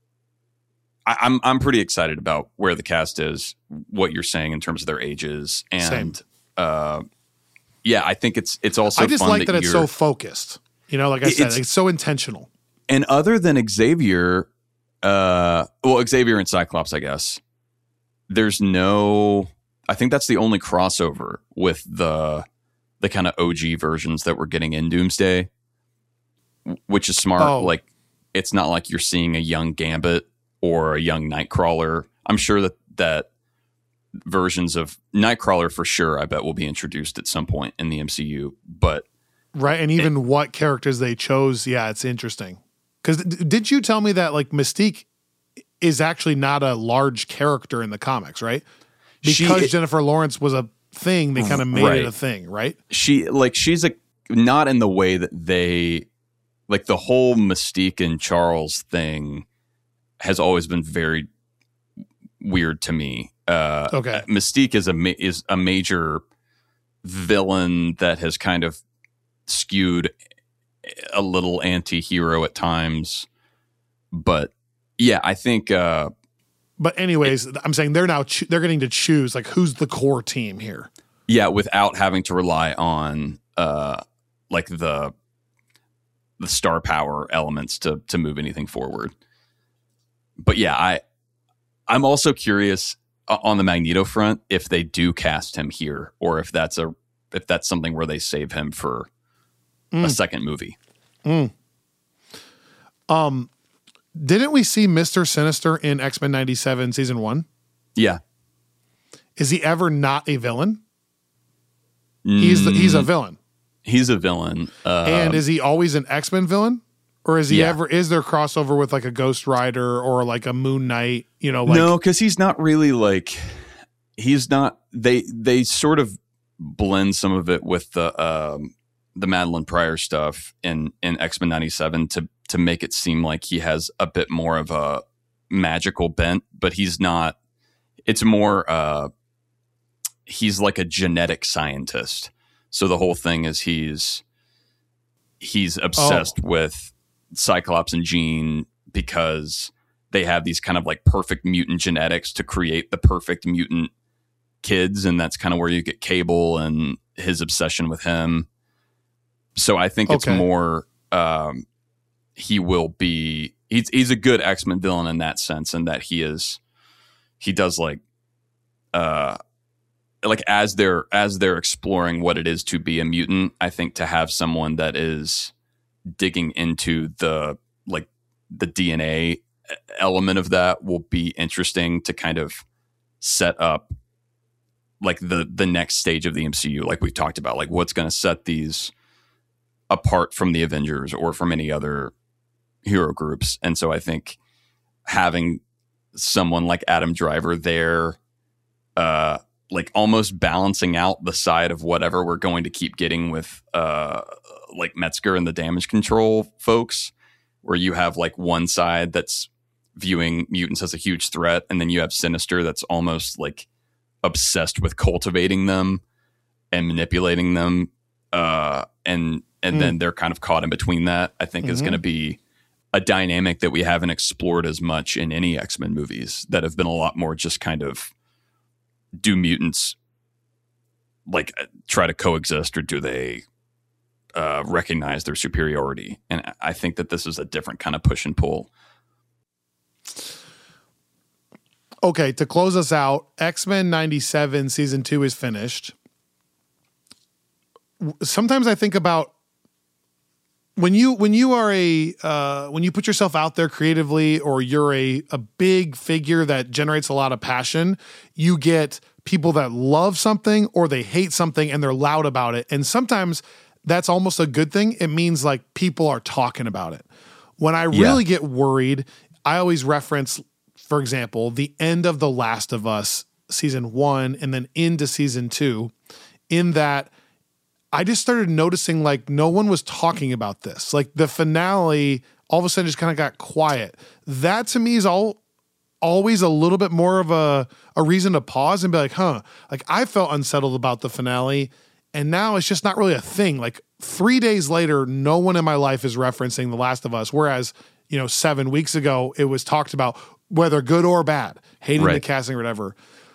I, I'm I'm pretty excited about where the cast is, what you're saying in terms of their ages, and Same. uh, yeah, I think it's it's also I just fun like that, it's you're- so focused. You know, like I said, It's- it's so intentional. And other than Xavier, uh, well, Xavier and Cyclops, I guess, there's no. I think that's the only crossover with the the kind of O G versions that we're getting in Doomsday, which is smart. Oh. Like, it's not like you're seeing a young Gambit or a young Nightcrawler. I'm sure that that versions of Nightcrawler, for sure, I bet will be introduced at some point in the M C U. But Right. And even what characters they chose. Yeah, it's interesting. Because d- did you tell me that like Mystique is actually not a large character in the comics, right? She- Because Jennifer Lawrence was a thing, they kind of made Right. it a thing, right? she like she's a not in the way that they like the whole Mystique and Charles thing has always been very weird to me. Uh, Okay. Mystique is a ma- is a major villain that has kind of skewed a little anti-hero at times, but yeah, I think uh, But anyways, I'm saying they're now cho- they're getting to choose like who's the core team here. yeah, without having to rely on uh, like the the star power elements to to move anything forward. But yeah, I I'm also curious uh, on the Magneto front if they do cast him here, or if that's a if that's something where they save him for a second movie. Um, didn't we see Mister Sinister in X-Men ninety-seven season one? Yeah, Is he ever not a villain? He's the, he's a villain. he's a villain. Uh, And is he always an X-Men villain? Or is he Yeah. ever is there crossover with like a Ghost Rider or like a Moon Knight, you know, like no, because he's not really like he's not. They they sort of blend some of it with the um, the Madeline Pryor stuff in in X-Men ninety-seven to to make it seem like he has a bit more of a magical bent, but he's not. It's more. Uh, he's like a genetic scientist. So the whole thing is he's he's obsessed with Cyclops and Jean because they have these kind of like perfect mutant genetics to create the perfect mutant kids, and that's kind of where you get Cable and his obsession with him. So I think it's Okay. more um, he will be he's he's a good X-Men villain in that sense, and that he is he does like uh like as they're as they're exploring what it is to be a mutant, I think to have someone that is digging into the like the D N A element of that will be interesting to kind of set up like the the next stage of the M C U, like we've talked about, like what's going to set these apart from the Avengers or from any other hero groups. And so I think having someone like Adam Driver there, uh, like almost balancing out the side of whatever we're going to keep getting with uh, like Metzger and the damage control folks, where you have like one side that's viewing mutants as a huge threat, and then you have Sinister that's almost like obsessed with cultivating them and manipulating them, uh, and and mm. then they're kind of caught in between that. I think mm-hmm. is going to be a dynamic that we haven't explored as much in any X-Men movies, that have been a lot more just kind of, do mutants like try to coexist, or do they uh, recognize their superiority? And I think that this is a different kind of push and pull. Okay, to close us out, X-Men ninety-seven season two is finished. Sometimes I think about when you when you are a uh, when you put yourself out there creatively, or you're a a big figure that generates a lot of passion, you get people that love something or they hate something and they're loud about it. And sometimes that's almost a good thing. It means like people are talking about it. When I really yeah. get worried, I always reference, for example, the end of The Last of Us season one and then into season two, in that I just started noticing like no one was talking about this. Like the finale all of a sudden just kind of got quiet. That to me is all always a little bit more of a, a reason to pause and be like, huh, like I felt unsettled about the finale, and now it's just not really a thing. Like three days later, no one in my life is referencing The Last of Us. Whereas, you know, seven weeks ago, it was talked about, whether good or bad, hating right. the casting or whatever.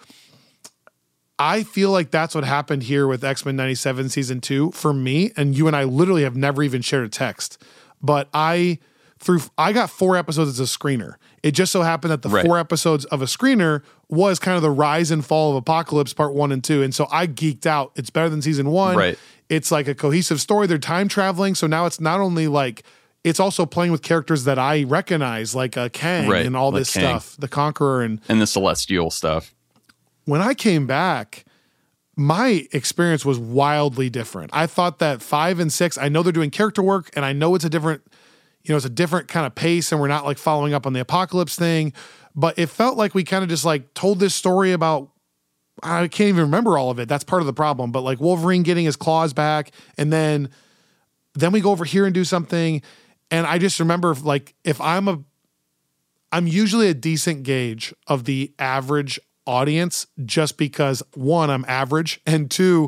I feel like that's what happened here with X-Men ninety-seven season two for me. And you and I literally have never even shared a text, but I through, I got four episodes as a screener. It just so happened that the right. four episodes of a screener was kind of the rise and fall of Apocalypse part one and two. And so I geeked out. It's better than season one. Right. It's like a cohesive story. They're time traveling. So now it's not only like, it's also playing with characters that I recognize, like uh, Kang right. and all like this Kang. stuff, the Conqueror and and the Celestial stuff. When I came back, my experience was wildly different. I thought that five and six, I know they're doing character work, and I know it's a different, you know, it's a different kind of pace, and we're not like following up on the Apocalypse thing, but it felt like we kind of just like told this story about, I can't even remember all of it. That's part of the problem. But like Wolverine getting his claws back, and then then we go over here and do something. And I just remember, like, if I'm a, I'm usually a decent gauge of the average audience, just because one, I'm average, and two,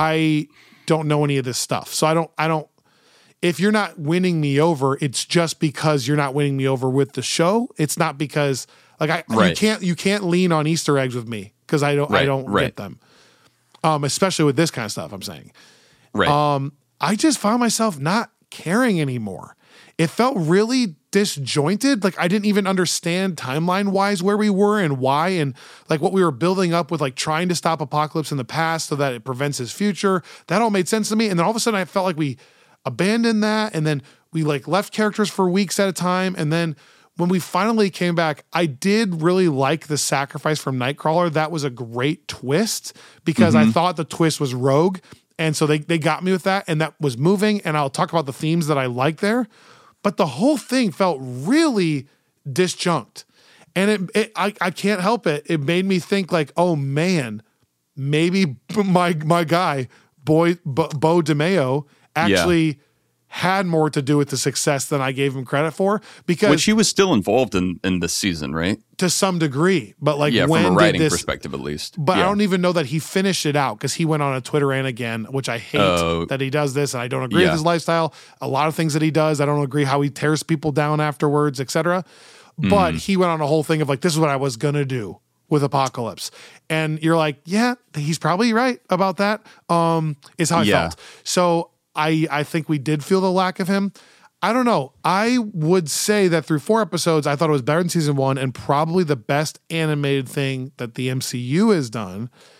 I don't know any of this stuff. So I don't, I don't, if you're not winning me over, it's just because you're not winning me over with the show. It's not because like I, right. you can't, you can't lean on Easter eggs with me, because I don't, right. I don't right. get them. Um, especially with this kind of stuff I'm saying. Right. Um, I just found myself not caring anymore. It felt really disjointed. Like I didn't even understand timeline wise where we were and why, and like what we were building up with, like trying to stop Apocalypse in the past so that it prevents his future. That all made sense to me. And then all of a sudden I felt like we abandoned that. And then we like left characters for weeks at a time. And then when we finally came back, I did really like the sacrifice from Nightcrawler. That was a great twist, because mm-hmm. I thought the twist was Rogue. And so they, they got me with that, and that was moving. And I'll talk about the themes that I like there. But the whole thing felt really disjunct. And it, it I, I can't help it. It made me think like, oh man, maybe my my guy, Boy, Bo, Bo DeMeo, actually yeah. had more to do with the success than I gave him credit for. Because Which he was still involved in in this season, right? To some degree. But like yeah, when from a writing this, perspective at least. But yeah. I don't even know that he finished it out, because he went on a Twitter rant again, which I hate uh, that he does this, and I don't agree yeah. with his lifestyle. A lot of things that he does, I don't agree how he tears people down afterwards, et cetera. Mm. But he went on a whole thing of like, this is what I was going to do with Apocalypse. And you're like, yeah, he's probably right about that, um, is how I yeah. felt. So I, I think we did feel the lack of him. I don't know. I would say that through four episodes, I thought it was better than season one, and probably the best animated thing that the M C U has done.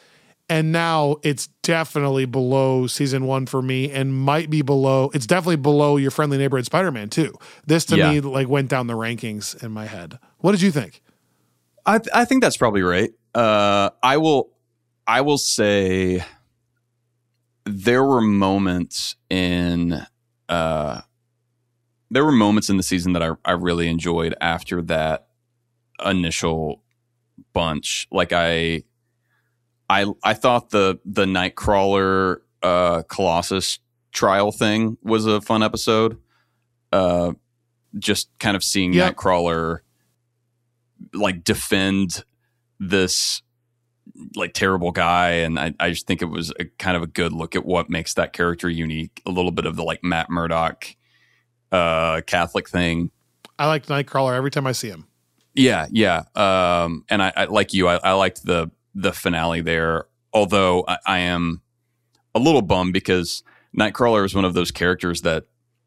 And now it's definitely below season one for me, and might be below. It's definitely below Your Friendly Neighborhood Spider-Man too. This to Yeah. me like went down the rankings in my head. What did you think? I th- I think that's probably right. Uh, I will I will say there were moments in uh, there were moments in the season that I, I really enjoyed after that initial bunch. Like I I I thought the the Nightcrawler uh, Colossus trial thing was a fun episode. Uh, just kind of seeing Yep. Nightcrawler like defend this like terrible guy, and I, I just think it was a kind of a good look at what makes that character unique. A little bit of the like Matt Murdock uh, Catholic thing. I like Nightcrawler every time I see him. Yeah, yeah. Um, and I, I like you. I, I liked the the finale there. Although I, I am a little bummed because Nightcrawler is one of those characters that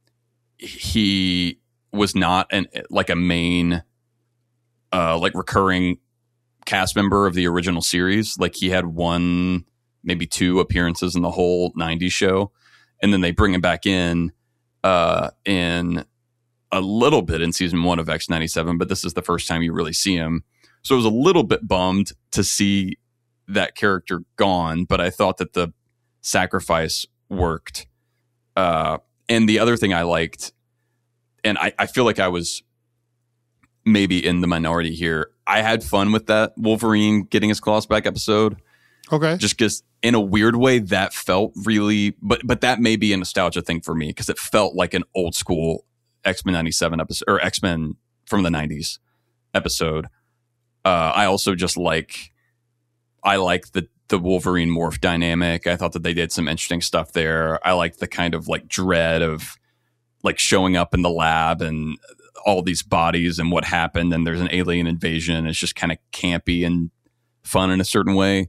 he was not an like a main, uh, like recurring cast member of the original series. Like he had one, maybe two appearances in the whole nineties show, and then they bring him back in uh, in a little bit in season one of X ninety-seven, but this is the first time you really see him. So I was a little bit bummed to see that character gone, but I thought that the sacrifice worked. Uh, and the other thing I liked, and I, I feel like I was maybe in the minority here, I had fun with that Wolverine getting his claws back episode. Okay. Just because in a weird way that felt really, but but that may be a nostalgia thing for me because it felt like an old school X-Men ninety-seven episode or X-Men from the nineties episode. Uh, I also just like, I like the, the Wolverine morph dynamic. I thought that they did some interesting stuff there. I like the kind of like dread of like showing up in the lab and all these bodies and what happened. And there's an alien invasion. It's just kind of campy and fun in a certain way.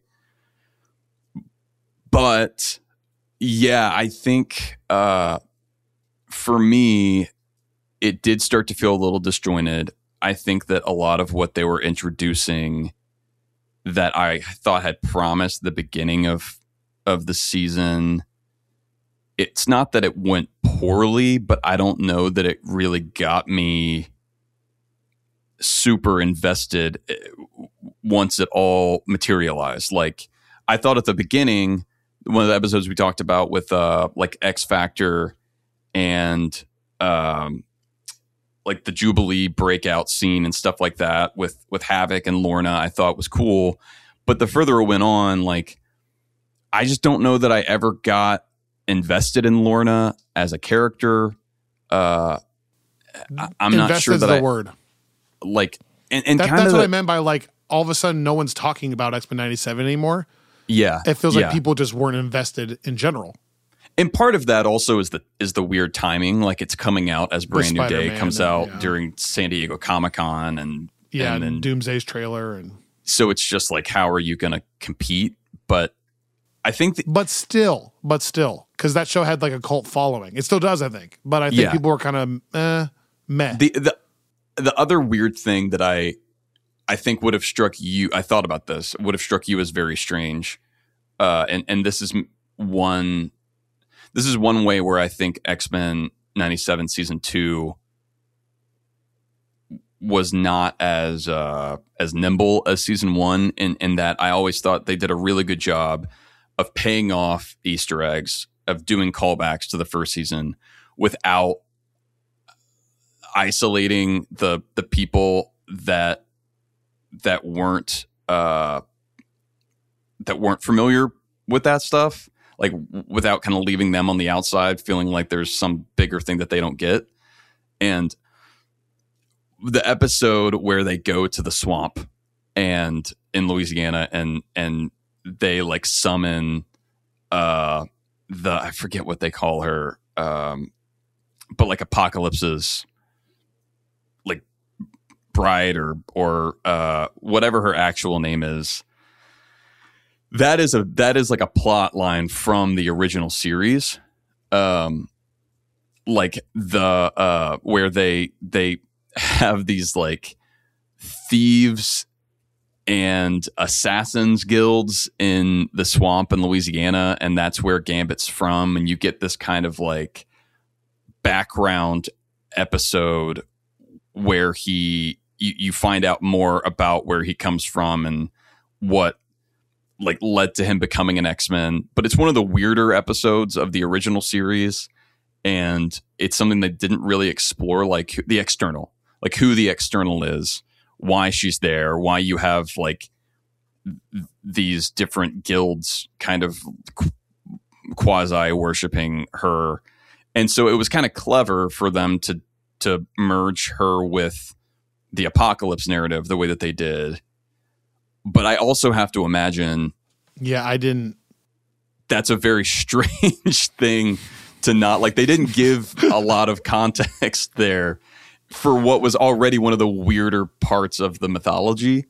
But yeah, I think uh, for me, it did start to feel a little disjointed. I think that a lot of what they were introducing that I thought had promised the beginning of of the season, it's not that it went poorly, but I don't know that it really got me super invested once it all materialized. Like I thought at the beginning, one of the episodes we talked about with uh like X Factor and um like the Jubilee breakout scene and stuff like that with, with Havoc and Lorna, I thought was cool. But the further it went on, like, I just don't know that I ever got invested in Lorna as a character. Uh, I, I'm not sure that the I, word. like, and, and That, kind of that's what the, I meant by like, all of a sudden no one's talking about X-Men ninety-seven anymore. yeah, It feels yeah. like people just weren't invested in general. And part of that also is the is the weird timing. Like it's coming out as Brand New Day Spider-Man comes and, out yeah. during San Diego Comic-Con and Yeah, and and then Doomsday's trailer and so it's just like, how are you going to compete? But I think that, but still, but still, because that show had like a cult following. It still does, I think. But I think Yeah. people were kind of eh, meh. the the the other weird thing that I I think would have struck you, I thought about this, would have struck you as very strange. Uh, and and this is one this is one way where I think X-Men ninety-seven season two was not as uh, as nimble as season one, in, in that I always thought they did a really good job of paying off Easter eggs, of doing callbacks to the first season without isolating the the people that that weren't uh, that weren't familiar with that stuff, like w- without kind of leaving them on the outside, feeling like there's some bigger thing that they don't get. And the episode where they go to the swamp and in Louisiana and and they like summon uh the I forget what they call her, um but like Apocalypse's like bride or or uh whatever her actual name is. That is a that is like a plot line from the original series. Um like the uh where they they have these like thieves and assassins guilds in the swamp in Louisiana, and that's where Gambit's from, and you get this kind of like background episode where he you, you find out more about where he comes from and what like led to him becoming an X-Men. But it's one of the weirder episodes of the original series, and it's something they didn't really explore, like the external, like who the external is, why she's there, why you have like th- these different guilds kind of qu- quasi worshiping her. And so it was kind of clever for them to to merge her with the Apocalypse narrative the way that they did. But I also have to imagine, yeah, I didn't. That's a very strange thing to not like. They didn't give a lot of context there for what was already one of the weirder parts of the mythology.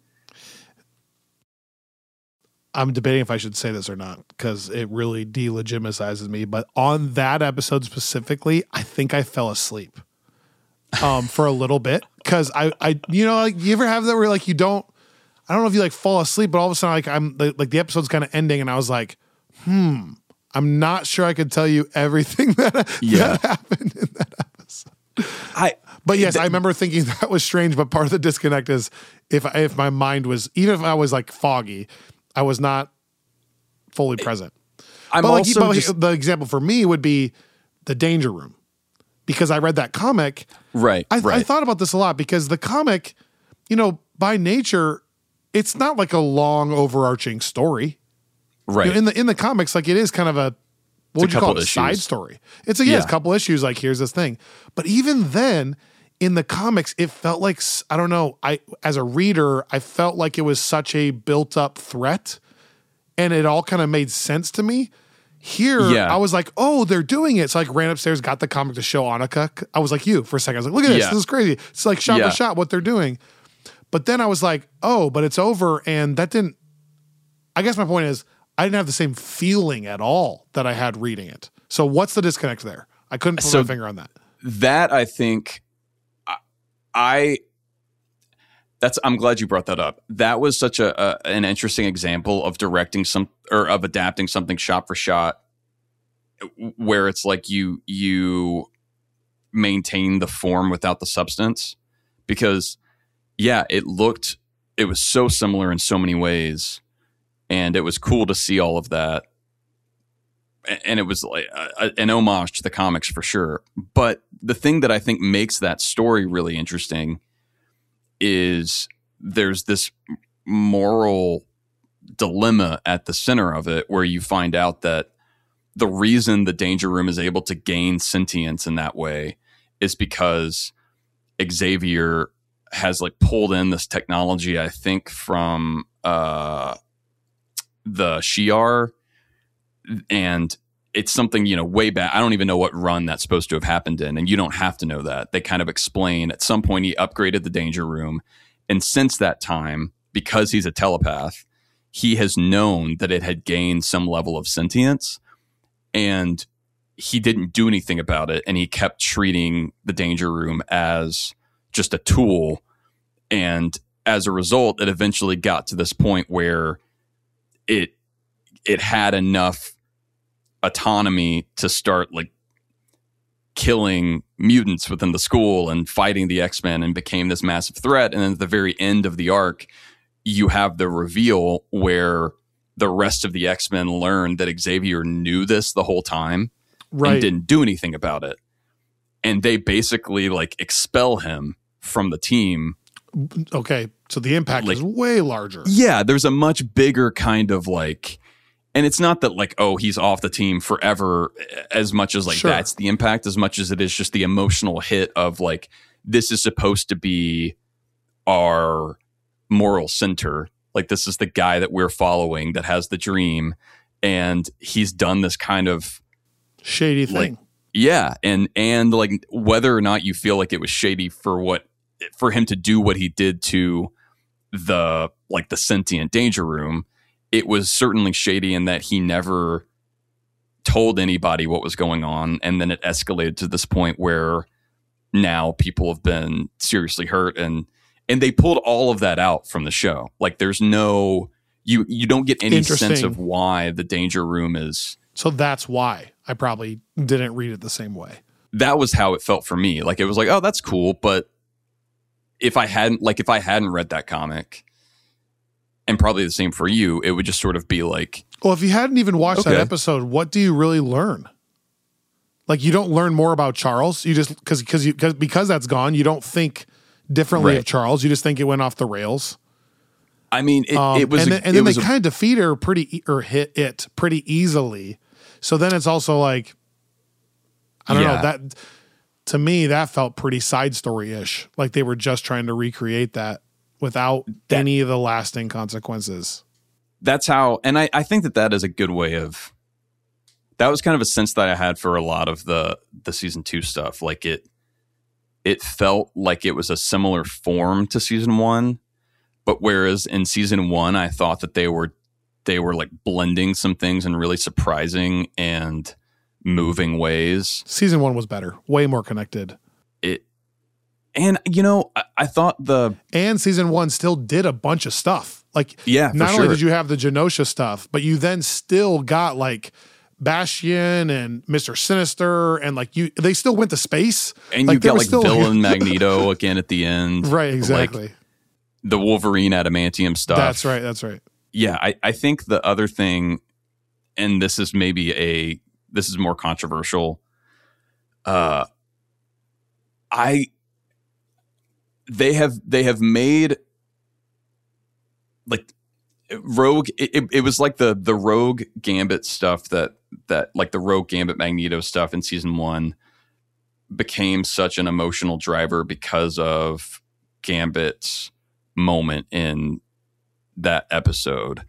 I'm debating if I should say this or not because it really delegitimizes me. But on that episode specifically, I think I fell asleep um, for a little bit because I, I, you know, like you ever have that where like you don't. I don't know if you like fall asleep, but all of a sudden, like I'm like the episode's kind of ending, and I was like, "Hmm, I'm not sure I could tell you everything that, yeah. that happened in that episode." I, but yes, th- I remember thinking that was strange. But part of the disconnect is if if my mind was even if I was like foggy, I was not fully present. I'm but like, also but just, the example for me would be the Danger Room because I read that comic. Right, I, right. I thought about this a lot because the comic, you know, by nature. It's not like a long overarching story. Right. You know, in the in the comics, like it is kind of a what would you call it? A side story. It's a yeah, yeah. it's a couple issues, like here's this thing. But even then, in the comics, it felt like I don't know, I as a reader, I felt like it was such a built-up threat and it all kind of made sense to me. Here, yeah. I was like, oh, they're doing it. So I like, ran upstairs, got the comic to show Annika. I was like you for a second. I was like, look at this. Yeah. This is crazy. It's like shot yeah. for shot what they're doing. But then I was like, oh, but it's over. And that didn't, I guess my point is, I didn't have the same feeling at all that I had reading it. So what's the disconnect there? I couldn't put so my finger on that. That I think, I, I, that's, I'm glad you brought that up. That was such a, a an interesting example of directing some, or of adapting something shot for shot, where it's like you, you maintain the form without the substance. Because yeah, it looked, it was so similar in so many ways. And it was cool to see all of that. And it was like a, an homage to the comics for sure. But the thing that I think makes that story really interesting is there's this moral dilemma at the center of it where you find out that the reason the Danger Room is able to gain sentience in that way is because Xavier has like pulled in this technology, I think from uh, the Shi'ar, and it's something, you know, way back. I don't even know what run that's supposed to have happened in, and you don't have to know that. They kind of explain at some point he upgraded the Danger Room, and since that time, because he's a telepath, he has known that it had gained some level of sentience, and he didn't do anything about it, and he kept treating the Danger Room as just a tool. And as a result, it eventually got to this point where it it had enough autonomy to start like killing mutants within the school and fighting the X-Men, and became this massive threat. And then at the very end of the arc, you have the reveal where the rest of the X-Men learn that Xavier knew this the whole time, right, and didn't do anything about it. And they basically like expel him from the team. Okay, so the impact like, is way larger. Yeah, there's a much bigger kind of like, and it's not that like, oh, he's off the team forever as much as like sure. that's the impact, as much as it is just the emotional hit of like, this is supposed to be our moral center. Like, this is the guy that we're following that has the dream, and he's done this kind of shady thing. Like, yeah, and and like whether or not you feel like it was shady for what for him to do what he did to the like the sentient Danger Room, it was certainly shady in that he never told anybody what was going on, and then it escalated to this point where now people have been seriously hurt, and and they pulled all of that out from the show. Like there's no you you don't get any sense of why the Danger Room is. So that's why I probably didn't read it the same way. That was how it felt for me. Like it was like, oh, that's cool, but if I hadn't like if I hadn't read that comic, and probably the same for you, it would just sort of be like, well, if you hadn't even watched okay. that episode, what do you really learn? Like you don't learn more about Charles. You just because because you because because that's gone. You don't think differently right. of Charles. You just think it went off the rails. I mean, it, um, it was, and a, then, and then they a, kind of defeat her pretty or hit it pretty easily. So then it's also like, I don't yeah. know that to me that felt pretty side story ish. Like they were just trying to recreate that without that, any of the lasting consequences. That's how, and I, I think that that is a good way of. That was kind of a sense that I had for a lot of the the season two stuff. Like it, it felt like it was a similar form to season one, but whereas in season one, I thought that they were they were like blending some things in really surprising and moving ways. Season one was better, way more connected. It, and you know, I, I thought the and season one still did a bunch of stuff. Like, yeah, not for only sure. did you have the Genosha stuff, but you then still got like Bastion and Mister Sinister, and like you, they still went to space, and like, you got like still, villain Magneto again at the end, right? Exactly. Like, the Wolverine adamantium stuff. That's right. That's right. Yeah, I, I think the other thing, and this is maybe a this is more controversial. Uh, I they have they have made like Rogue. It, it was like the the Rogue Gambit stuff that that like the Rogue Gambit Magneto stuff in season one became such an emotional driver because of Gambit's moment in that episode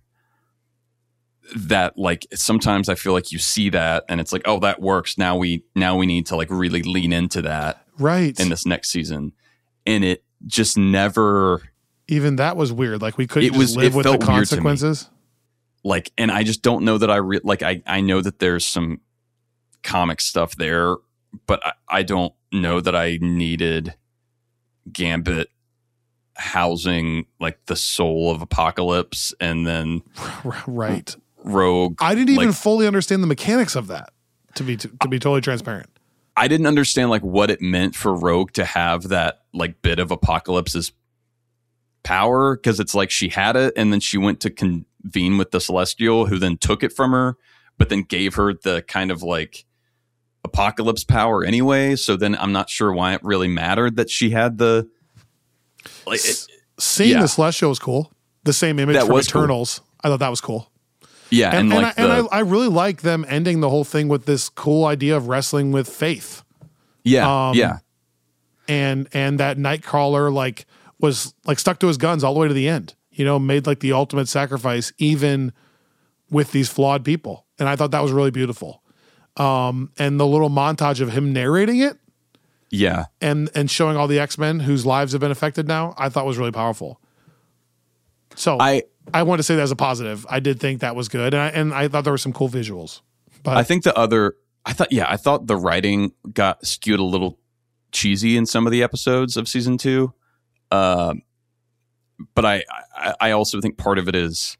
that like sometimes I feel like you see that and it's like, oh, that works. Now we now we need to like really lean into that right in this next season. And it just never even that was weird. Like we couldn't it was, just live it with the felt weird to me. consequences. Like, and I just don't know that I re- like I, I know that there's some comic stuff there, but I, I don't know that I needed Gambit housing like the soul of Apocalypse and then right Rogue. I didn't even like, fully understand the mechanics of that, to be to, to be totally transparent. I didn't understand like what it meant for Rogue to have that like bit of Apocalypse's power, because it's like she had it and then she went to convene with the Celestial, who then took it from her, but then gave her the kind of like Apocalypse power anyway. So then I'm not sure why it really mattered that she had the like it, seeing yeah. the Celestial was cool. The same image that from was Eternals. Cool. I thought that was cool. Yeah, and, and, and, like I, the, and I, I really like them ending the whole thing with this cool idea of wrestling with faith. Yeah, um, yeah, and and that Nightcrawler like was like stuck to his guns all the way to the end. You know, made like the ultimate sacrifice even with these flawed people, and I thought that was really beautiful. Um, and the little montage of him narrating it, yeah, and and showing all the X-Men whose lives have been affected now, I thought was really powerful. So I I want to say that as a positive. I did think that was good, and I, and I thought there were some cool visuals. But I think the other, I thought, yeah, I thought the writing got skewed a little cheesy in some of the episodes of season two. Uh, but I, I, I also think part of it is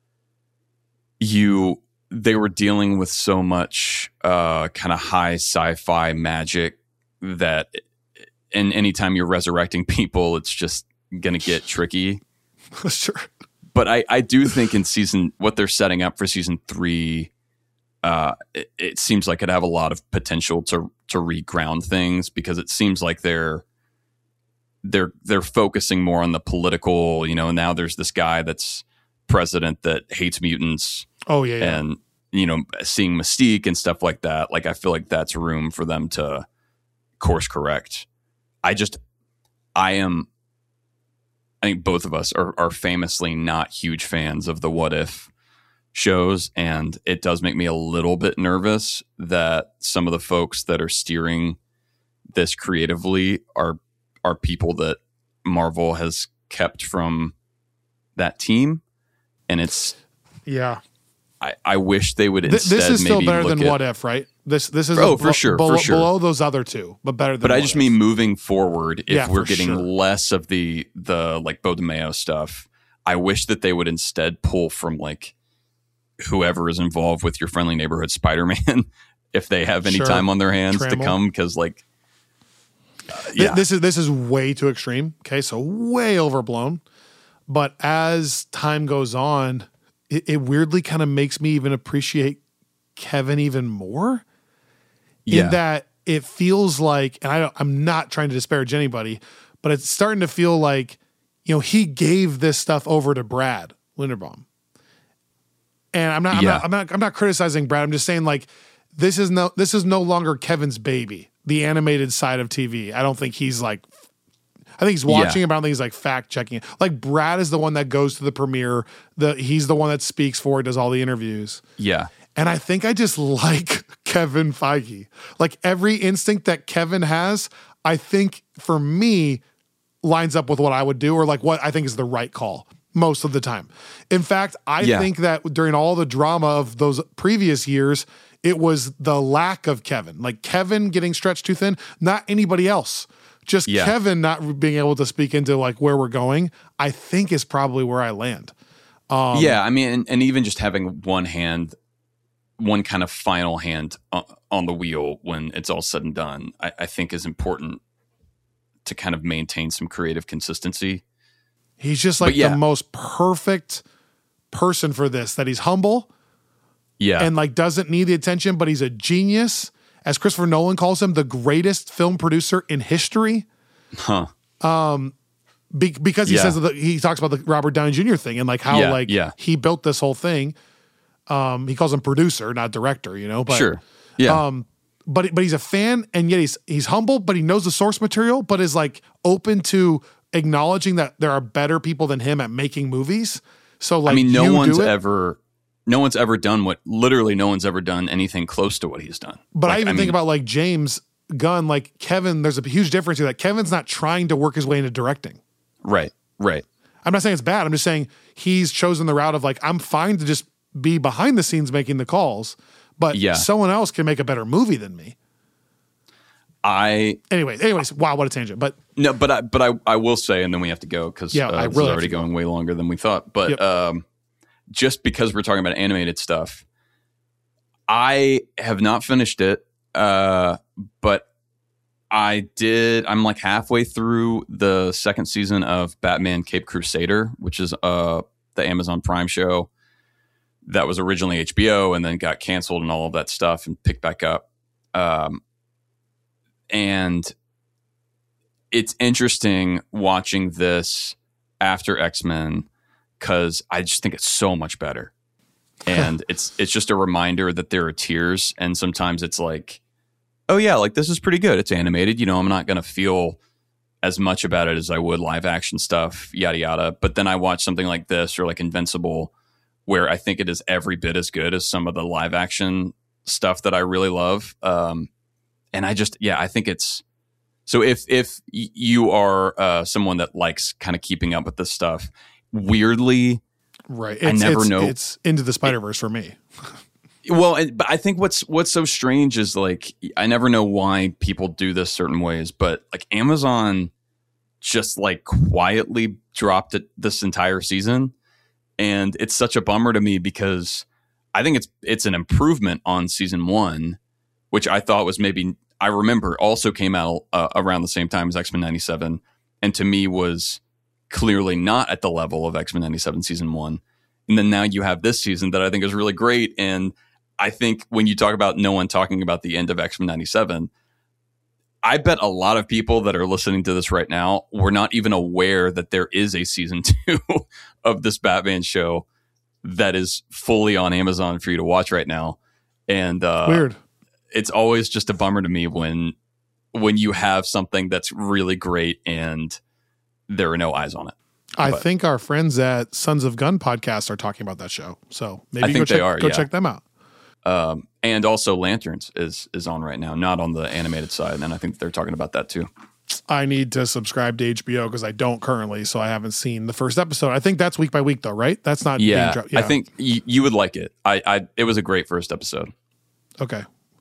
you, they were dealing with so much uh, kind of high sci-fi magic that, and anytime you're resurrecting people, it's just going to get tricky. Sure. But I, I do think in season, what they're setting up for season three, uh, it, it seems like it'd have a lot of potential to to reground things, because it seems like they're they're they're focusing more on the political. You know, now there's this guy that's president that hates mutants. Oh yeah, yeah. And you know, seeing Mystique and stuff like that. Like I feel like that's room for them to course correct. I just, I am. I think both of us are, are famously not huge fans of the What If shows, and it does make me a little bit nervous that some of the folks that are steering this creatively are are people that Marvel has kept from that team, and it's yeah. I, I wish they would Th- instead this is still maybe better look than at, What If, right? This this is Oh, a, for sure, below, for sure. below those other two, but better than. But I what just is. mean moving forward, if Yeah, we're for getting sure. less of the the like Beau DeMayo stuff, I wish that they would instead pull from like whoever is involved with Your Friendly Neighborhood Spider-Man, if they have any Sure. time on their hands Trammell. to come, because like, uh, Th- yeah, This is this is way too extreme. Okay, so way overblown. But as time goes on, it, it weirdly kind of makes me even appreciate Kevin even more. yeah, In that it feels like, and I don't, I'm not trying to disparage anybody, but it's starting to feel like, you know, he gave this stuff over to Brad Linderbaum. And I'm not, I'm Yeah. not, I'm not, I'm not criticizing Brad. I'm just saying like, this is no, this is no longer Kevin's baby, the animated side of T V. I don't think he's like, I think he's watching Yeah. it, but I don't think he's like fact checking it. Like Brad is the one that goes to the premiere. The he's the one that speaks for it, does all the interviews. yeah, And I think I just like Kevin Feige. Like every instinct that Kevin has, I think for me lines up with what I would do or like what I think is the right call most of the time. In fact, I Yeah. think that during all the drama of those previous years, it was the lack of Kevin. Like Kevin getting stretched too thin, not anybody else. Just Yeah. Kevin not being able to speak into like where we're going, I think is probably where I land. Um, yeah. I mean, and, and even just having one hand, one kind of final hand on, on the wheel when it's all said and done, I, I think is important to kind of maintain some creative consistency. He's just like But yeah. the most perfect person for this, that he's humble Yeah, and like doesn't need the attention, but he's a genius. As Christopher Nolan calls him, the greatest film producer in history. huh? Be- because he Yeah. says that he talks about the Robert Downey Junior thing and like how Yeah, like yeah. he built this whole thing. Um, he calls him producer, not director, you know, but Sure. Yeah. um, but but he's a fan, and yet he's he's humble, but he knows the source material, but is like open to acknowledging that there are better people than him at making movies. So like, I mean, no you one's do it, ever, no one's ever done what, literally no one's ever done anything close to what he's done. But Like, I even mean, think about like James Gunn, like Kevin. There's a huge difference here. That Kevin's not trying to work his way into directing. right, right. I'm not saying it's bad. I'm just saying he's chosen the route of like, I'm fine to just be behind the scenes making the calls, but Yeah. someone else can make a better movie than me. I Anyways, anyways, wow, what a tangent. But no, but I, but I, I will say, and then we have to go because Yeah, uh, I this really is have already to go. going way longer than we thought. But Yep. um, just because we're talking about animated stuff, I have not finished it, uh, but I did. I'm like halfway through the second season of Batman Cape Crusader, which is uh the Amazon Prime show that was originally H B O and then got canceled and all of that stuff and picked back up. Um, and it's interesting watching this after X-Men because I just think it's so much better. And it's it's just a reminder that there are tiers, and sometimes it's like, oh yeah, like this is pretty good. It's animated. You know, I'm not going to feel as much about it as I would live action stuff, yada, yada. But then I watch something like this or like Invincible, where I think it is every bit as good as some of the live action stuff that I really love. Um, and I just, yeah, I think it's, so if, if y- you are uh, someone that likes kind of keeping up with this stuff, weirdly, right, I it's, never it's, know. It's Into the Spider-Verse for me. Well, and, but I think what's what's so strange is like I never know why people do this certain ways, but like Amazon just like quietly dropped it this entire season, and it's such a bummer to me because I think it's it's an improvement on season one, which I thought was maybe I remember also came out uh, around the same time as X-Men ninety-seven, and to me was clearly not at the level of X-Men ninety-seven season one. And then now you have this season that I think is really great. And I think when you talk about no one talking about the end of X-Men ninety-seven, I bet a lot of people that are listening to this right now were not even aware that there is a season two of this Batman show that is fully on Amazon for you to watch right now. And uh, Weird. it's always just a bummer to me when when you have something that's really great and there are no eyes on it. I But- think our friends at Sons of Gun podcast are talking about that show. So maybe I go think they check, are, go yeah. check them out. Um, and also Lanterns is is on right now, not on the animated side. And I think they're talking about that too. I need to subscribe to H B O because I don't currently, so I haven't seen the first episode. I think that's week by week though, right? That's not being Yeah, dro- I think y- you would like it. I, I it was a great first episode. Okay.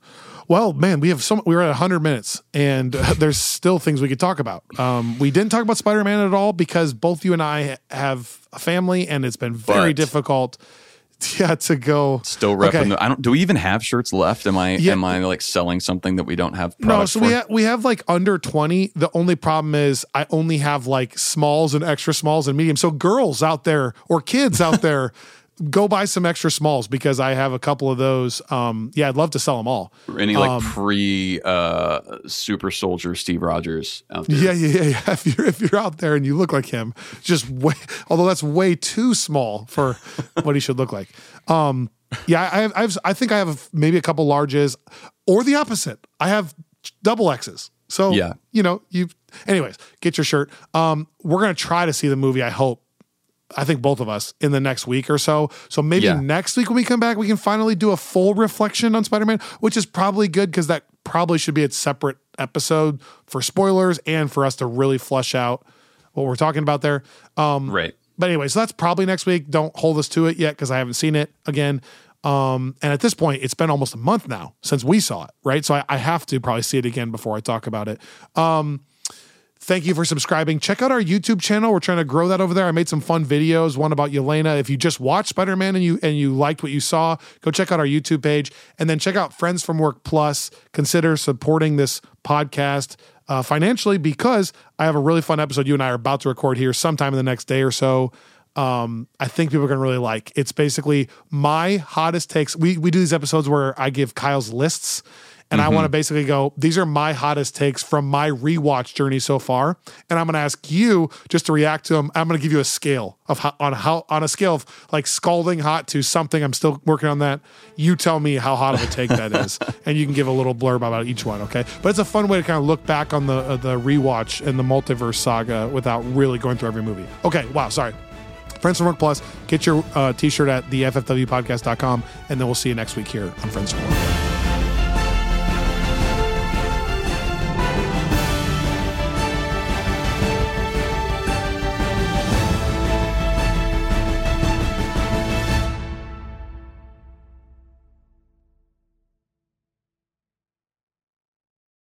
Well, man, we have so we were at one hundred minutes, and uh, there's still things we could talk about. Um, we didn't talk about Spider-Man at all because both you and I have a family, and it's been very But- difficult. Yeah, to go. Still repping. Okay. The, I don't. Do we even have shirts left? Am I? Yeah. Am I like selling something that we don't have? No, products so for? we ha- we have like under twenty. The only problem is I only have like smalls and extra smalls and medium. So girls out there or kids out there, go buy some extra smalls because I have a couple of those. Um, yeah, I'd love to sell them all. Any like Um, pre uh, super soldier Steve Rogers out there? Yeah, yeah, yeah, yeah. If you're if you're out there and you look like him, just way. Although that's way too small for what he should look like. Um, yeah, I have, I have. I think I have maybe a couple larges, or the opposite. I have double X's. So Yeah. you know, you. Anyways, get your shirt. Um, we're gonna try to see the movie. I hope. I think both of us in the next week or so. So maybe Yeah. next week when we come back, we can finally do a full reflection on Spider-Man, which is probably good because that probably should be a separate episode for spoilers and for us to really flush out what we're talking about there. Um, Right. But anyway, so that's probably next week. Don't hold us to it yet because I haven't seen it again. Um, and at this point, it's been almost a month now since we saw it, right? So I, I have to probably see it again before I talk about it. Um, Thank you for subscribing. Check out our YouTube channel. We're trying to grow that over there. I made some fun videos, one about Yelena. If you just watched Spider-Man and you and you liked what you saw, go check out our YouTube page. And then check out Friends from Work Plus. Consider supporting this podcast uh, financially because I have a really fun episode you and I are about to record here sometime in the next day or so. Um, I think people are going to really like. It's basically my hottest takes. We, we do these episodes where I give Kyle's lists. And mm-hmm. I want to basically go, these are my hottest takes from my rewatch journey so far. And I'm going to ask you just to react to them. I'm going to give you a scale of how, on how, on a scale of like scalding hot to something. I'm still working on that. You tell me how hot of a take that is. And you can give a little blurb about each one. Okay. But it's a fun way to kind of look back on the, uh, the rewatch and the multiverse saga without really going through every movie. Okay. Wow. Sorry. Friends from Work Plus. Get your uh, t-shirt at the F F W podcast dot com. And then we'll see you next week here on Friends from Work.